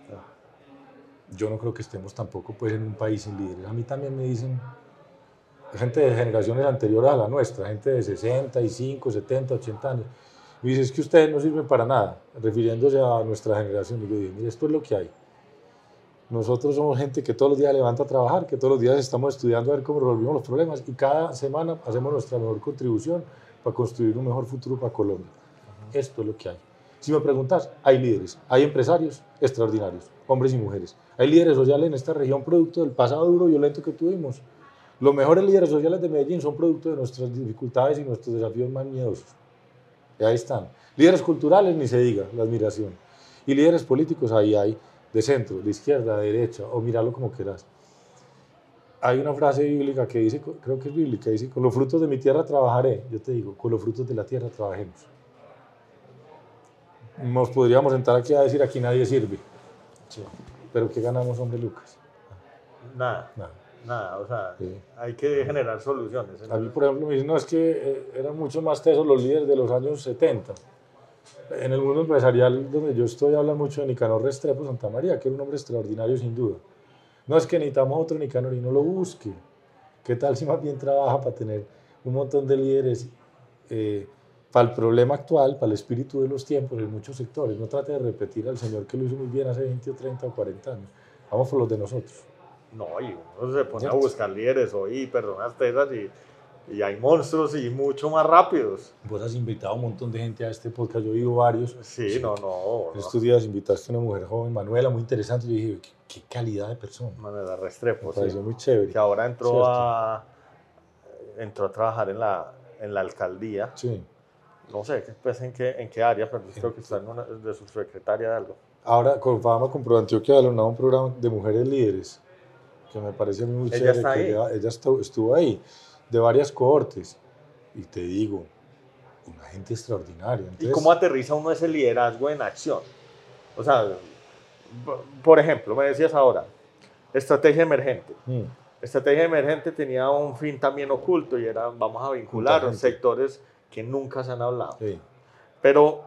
Yo no creo que estemos tampoco pues, en un país sin líderes. A mí también me dicen gente de generaciones anteriores a la nuestra, gente de sesenta y cinco, setenta, ochenta años. Me dice, es que ustedes no sirven para nada, refiriéndose a nuestra generación. Y yo digo, mire, esto es lo que hay. Nosotros somos gente que todos los días levanta a trabajar, que todos los días estamos estudiando a ver cómo resolvimos los problemas y cada semana hacemos nuestra mejor contribución para construir un mejor futuro para Colombia. Uh-huh. Esto es lo que hay. Si me preguntas, hay líderes, hay empresarios extraordinarios, hombres y mujeres. Hay líderes sociales en esta región producto del pasado duro y violento que tuvimos. Los mejores líderes sociales de Medellín son producto de nuestras dificultades y nuestros desafíos más miedosos. Y ahí están. Líderes culturales, ni se diga, la admiración. Y líderes políticos, ahí hay, de centro, de izquierda, de derecha, o míralo como quieras. Hay una frase bíblica que dice, creo que es bíblica, dice, con los frutos de mi tierra trabajaré. Yo te digo, con los frutos de la tierra trabajemos. Nos podríamos sentar aquí a decir, aquí nadie sirve. Sí. Pero ¿qué ganamos, hombre, Lucas? Nada. Nada. Nada, o sea, sí. Hay que generar soluciones. A mí, por ejemplo, me dicen, no, es que eh, eran mucho más tesos los líderes de los años setenta. En el mundo empresarial donde yo estoy, habla mucho de Nicanor Restrepo Santa María, que era un hombre extraordinario sin duda. No es que necesitamos otro Nicanor y no lo busque. ¿Qué tal si más bien trabaja para tener un montón de líderes eh, para el problema actual, para el espíritu de los tiempos en muchos sectores? No trate de repetir al señor que lo hizo muy bien hace veinte o treinta o cuarenta años. Vamos por los de nosotros. No, y uno se pone ¿cierto? A buscar líderes hoy, personas tesas y, y hay monstruos y mucho más rápidos. Vos has invitado a un montón de gente a este podcast, yo he oído varios. Sí, sí no, no. Estos no. días invitaste a una mujer joven, Manuela, muy interesante. Yo dije, qué, qué calidad de persona. Manuela Restrepo, me pareció sí. muy chévere. Que ahora entró a, entró a trabajar en la, en la alcaldía. Sí. No sé pues, en, qué, en qué área, pero creo que está en una de su secretaria de algo. Ahora, Confama compró Antioquia de un programa de mujeres líderes, que me parece muy ella chévere. Está que ahí. Ella, ella estuvo, estuvo ahí, de varias cohortes. Y te digo, una gente extraordinaria. Entonces, ¿y cómo aterriza uno ese liderazgo en acción? O sea, por ejemplo, me decías ahora, estrategia emergente. Mm. Estrategia emergente tenía un fin también oculto y era, vamos a vincular los sectores que nunca se han hablado. Sí. Pero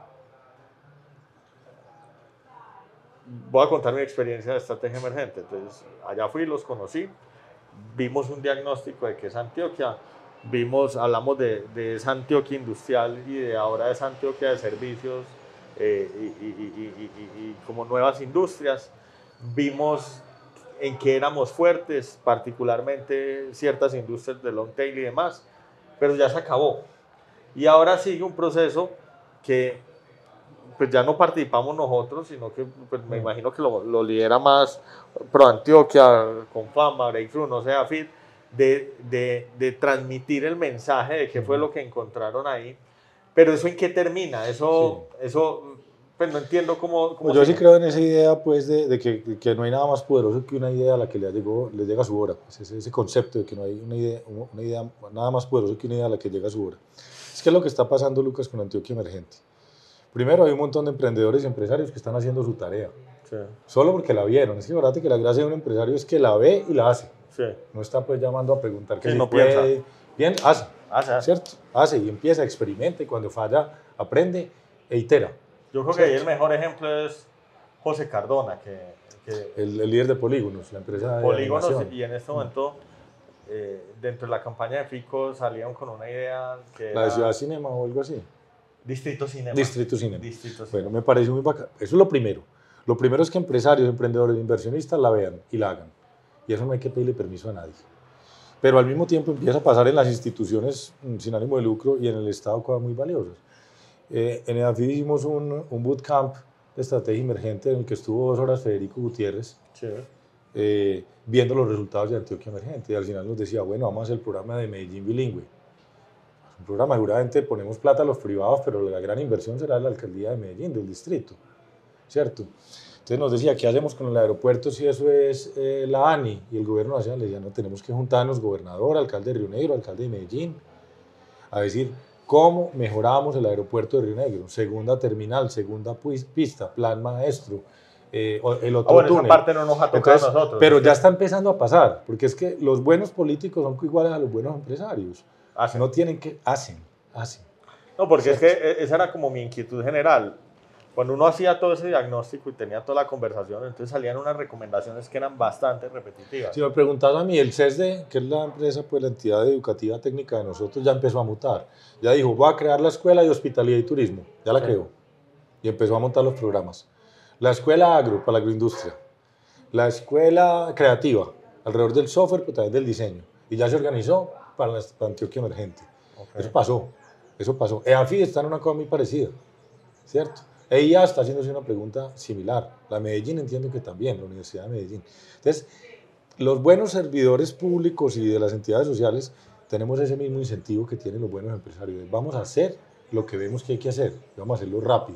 voy a contar mi experiencia de estrategia emergente. Entonces, allá fui, los conocí, vimos un diagnóstico de qué es Antioquia, vimos, hablamos de, de esa Antioquia industrial y de ahora esa Antioquia de servicios eh, y, y, y, y, y, y como nuevas industrias. Vimos en qué éramos fuertes, particularmente ciertas industrias de long tail y demás, pero ya se acabó. Y ahora sigue un proceso que pues ya no participamos nosotros, sino que pues, me imagino que lo, lo lidera más ProAntioquia, Confama, Breakthrough, no sé, AFID, de, de, de transmitir el mensaje de qué fue lo que encontraron ahí. Pero eso en qué termina, eso, sí. eso pues no entiendo cómo... cómo pues yo sí creo en esa idea pues de, de que, que no hay nada más poderoso que una idea a la que le, llegó, le llega a su hora, pues ese, ese concepto de que no hay una idea, una idea nada más poderoso que una idea a la que llega a su hora. Es que es lo que está pasando, Lucas, con Antioquia Emergente. Primero hay un montón de emprendedores y empresarios que están haciendo su tarea, sí. solo porque la vieron. Es que verdad que la gracia de un empresario es que la ve y la hace. Sí. No está pues llamando a preguntar que sí, si no puede, piensa. Bien, hace, hace, hace, ¿cierto? Hace y empieza, experimenta y cuando falla aprende e itera. Yo creo ¿cierto? Que ahí el mejor ejemplo es José Cardona, que, que el, el líder de Polígonos, la empresa de Polígonos, animación. Y en este momento, eh, dentro de la campaña de Fico, salieron con una idea que ¿La era de Ciudad Cinema o algo así? Distrito Cinema. Distrito Cinema. Distrito Cinema. Bueno, me parece muy bacán. Eso es lo primero. Lo primero es que empresarios, emprendedores, inversionistas la vean y la hagan. Y eso no hay que pedirle permiso a nadie. Pero al mismo tiempo empieza a pasar en las instituciones sin ánimo de lucro y en el Estado cosas muy valiosas. Eh, en EDAFID hicimos un, un bootcamp de estrategia emergente en el que estuvo dos horas Federico Gutiérrez, sí. eh, viendo los resultados de Antioquia Emergente. Y al final nos decía, bueno, vamos a hacer el programa de Medellín Bilingüe. Un programa, seguramente ponemos plata a los privados, pero la gran inversión será de la alcaldía de Medellín, del distrito, ¿cierto? Entonces nos decía, ¿qué hacemos con el aeropuerto si eso es eh, la ANI? Y el gobierno nacional le decía, no, tenemos que juntarnos, gobernador, alcalde de Río Negro, alcalde de Medellín, a decir, ¿cómo mejoramos el aeropuerto de Río Negro? Segunda terminal, segunda pista, plan maestro, eh, el otro ah, bueno, túnel. Esa parte no nos ha tocado Entonces, a nosotros. Pero ¿sí? ya está empezando a pasar, porque es que los buenos políticos son iguales a los buenos empresarios. Hacen. No tienen que, hacen, hacen. No, porque ¿cierto? Es que esa era como mi inquietud general. Cuando uno hacía todo ese diagnóstico y tenía toda la conversación, entonces salían unas recomendaciones que eran bastante repetitivas. Si me preguntas a mí, el C E S D, que es la empresa, pues la entidad educativa técnica de nosotros, ya empezó a mutar. Ya dijo, voy a crear la escuela de hospitalidad y turismo. Ya la sí. creó. Y empezó a montar los programas. La escuela agro, para la agroindustria. La escuela creativa, alrededor del software, pero también del diseño. Y ya se organizó para la para Antioquia Emergente. Okay. Eso pasó. Eso pasó. EAFID está en una cosa muy parecida, ¿cierto? E I A está haciéndose una pregunta similar. La Medellín entiendo que también, la Universidad de Medellín. Entonces, los buenos servidores públicos y de las entidades sociales tenemos ese mismo incentivo que tienen los buenos empresarios. Vamos a hacer lo que vemos que hay que hacer, vamos a hacerlo rápido.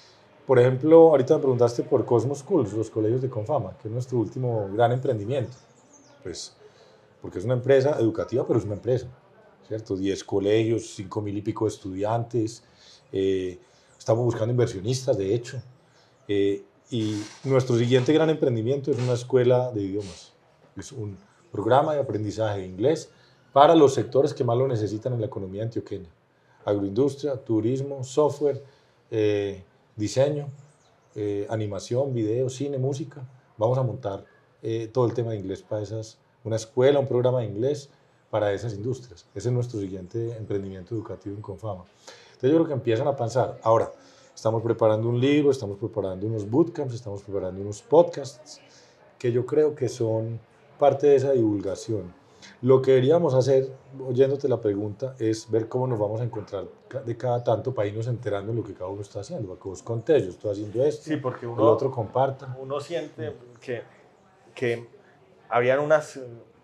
Por ejemplo, ahorita me preguntaste por Cosmos Schools, los colegios de Confama, que es nuestro último gran emprendimiento. Pues, porque es una empresa educativa, pero es una empresa, ¿cierto? diez colegios, cinco mil y pico de estudiantes, eh, estamos buscando inversionistas, de hecho, eh, y nuestro siguiente gran emprendimiento es una escuela de idiomas. Es un programa de aprendizaje de inglés para los sectores que más lo necesitan en la economía antioqueña. Agroindustria, turismo, software, eh, diseño, eh, animación, video, cine, música. Vamos a montar eh, todo el tema de inglés para esas, una escuela, un programa de inglés para esas industrias. Ese es nuestro siguiente emprendimiento educativo en Confama. Entonces yo creo que empiezan a pensar. Ahora, estamos preparando un libro, estamos preparando unos bootcamps, estamos preparando unos podcasts que yo creo que son parte de esa divulgación. Lo que deberíamos hacer, oyéndote la pregunta, es ver cómo nos vamos a encontrar de cada tanto para irnos enterando de lo que cada uno está haciendo. Para que vos contés, yo estoy haciendo esto, sí, porque uno, el otro comparta. Uno siente que, que habían unas,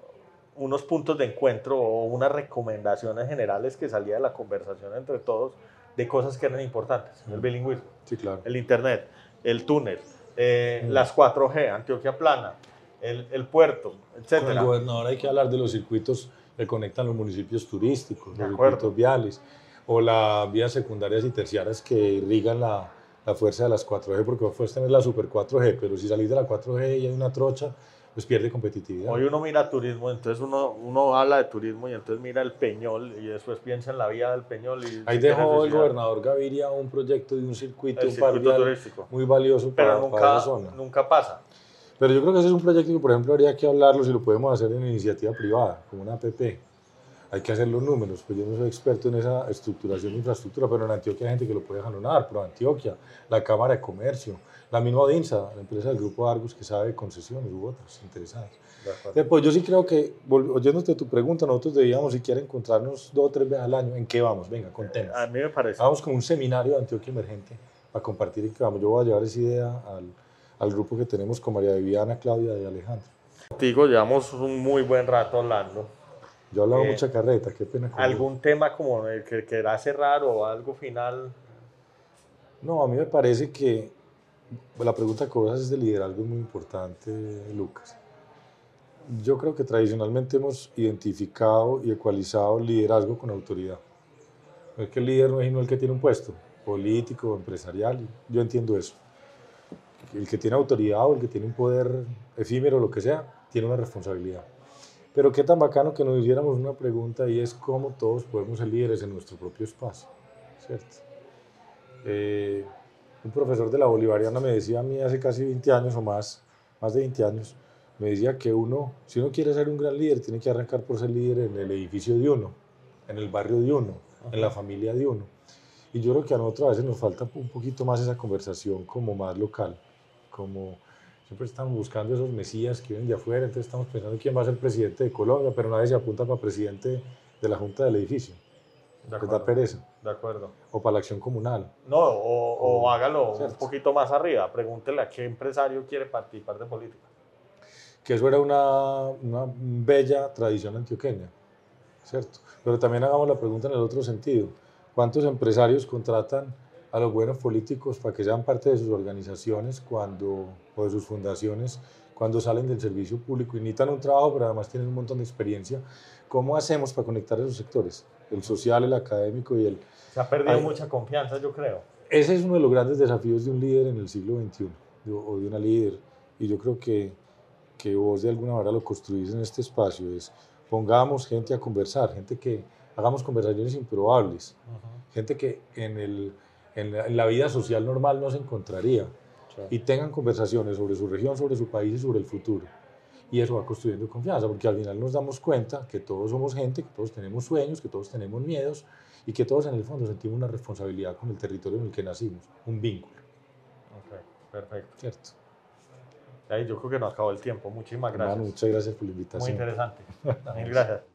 unos puntos de encuentro o unas recomendaciones generales que salía de la conversación entre todos de cosas que eran importantes. El bilingüismo, sí, claro. El internet, el túnel, eh, mm. las cuatro G, Antioquia Plana, el, el puerto, etcétera. Con el gobernador hay que hablar de los circuitos que conectan los municipios turísticos, los circuitos viales, o las vías secundarias y terciarias que irrigan la, la fuerza de las cuatro G, porque vos puedes tener la super cuatro G, pero si salís de la cuatro G y hay una trocha, pues pierde competitividad. Hoy uno mira turismo, entonces uno, uno habla de turismo y entonces mira el Peñol y después piensa en la vía del Peñol. Y ahí dejó el gobernador Gaviria un proyecto de un circuito, el un circuito par turístico muy valioso pero para, nunca, para esa zona. nunca pasa. Pero yo creo que ese es un proyecto que, por ejemplo, habría que hablarlo si lo podemos hacer en iniciativa privada, como una A P P. hay que hacer los números, pues yo no soy experto en esa estructuración de infraestructura, pero en Antioquia hay gente que lo puede jalonar, pero Antioquia, la Cámara de Comercio, la misma DINSA, la empresa del Grupo Argos que sabe de concesiones u otras interesadas. Después yo sí creo que, oyéndote a tu pregunta, nosotros debíamos siquiera encontrarnos dos o tres veces al año. ¿En qué vamos? Venga, contemos. A mí me parece. Vamos con un seminario de Antioquia Emergente a compartir en qué vamos. Yo voy a llevar esa idea al, al grupo que tenemos con María Viviana, Claudia y Alejandro. Contigo llevamos un muy buen rato hablando. Yo he hablado Eh, mucha carreta, qué pena. ¿Algún tema como el que querrás cerrar o algo final? No, a mí me parece que la pregunta que vos haces de liderazgo es muy importante, Lucas. Yo creo que tradicionalmente hemos identificado y ecualizado liderazgo con autoridad. No es que el líder no es sino el que tiene un puesto político, empresarial, yo entiendo eso. El que tiene autoridad o el que tiene un poder efímero, lo que sea, tiene una responsabilidad. Pero qué tan bacano que nos hiciéramos una pregunta y es cómo todos podemos ser líderes en nuestro propio espacio, ¿cierto? Eh, un profesor de la Bolivariana me decía a mí hace casi veinte años o más, más de veinte años, me decía que uno, si uno quiere ser un gran líder, tiene que arrancar por ser líder en el edificio de uno, en el barrio de uno, en la familia de uno. Y yo creo que a nosotros a veces nos falta un poquito más esa conversación como más local, como siempre estamos buscando esos mesías que vienen de afuera, entonces estamos pensando quién va a ser presidente de Colombia, pero nadie se apunta para presidente de la junta del edificio. De acuerdo, da pereza. De acuerdo. O para la acción comunal. No, o, o, o hágalo ¿cierto? Un poquito más arriba, pregúntele a qué empresario quiere participar de política. Que eso era una, una bella tradición antioqueña, ¿cierto? Pero también hagamos la pregunta en el otro sentido. ¿Cuántos empresarios contratan a los buenos políticos para que sean parte de sus organizaciones cuando, o de sus fundaciones cuando salen del servicio público y necesitan un trabajo, pero además tienen un montón de experiencia? ¿Cómo hacemos para conectar esos sectores? El social, el académico y el... Se ha perdido Ay, mucha confianza, yo creo. Ese es uno de los grandes desafíos de un líder en el siglo veintiuno, o de una líder, y yo creo que, que vos de alguna manera lo construís en este espacio, es pongamos gente a conversar, gente que hagamos conversaciones improbables, uh-huh. gente que en, el, en, la, en la vida social normal no se encontraría, sí. y tengan conversaciones sobre su región, sobre su país y sobre el futuro. Y eso va construyendo confianza, porque al final nos damos cuenta que todos somos gente, que todos tenemos sueños, que todos tenemos miedos y que todos en el fondo sentimos una responsabilidad con el territorio en el que nacimos, un vínculo. Ok, perfecto. ¿Cierto? Ahí yo creo que nos acabó el tiempo. Muchísimas gracias. Hermano, muchas gracias por la invitación. Muy interesante. Mil gracias.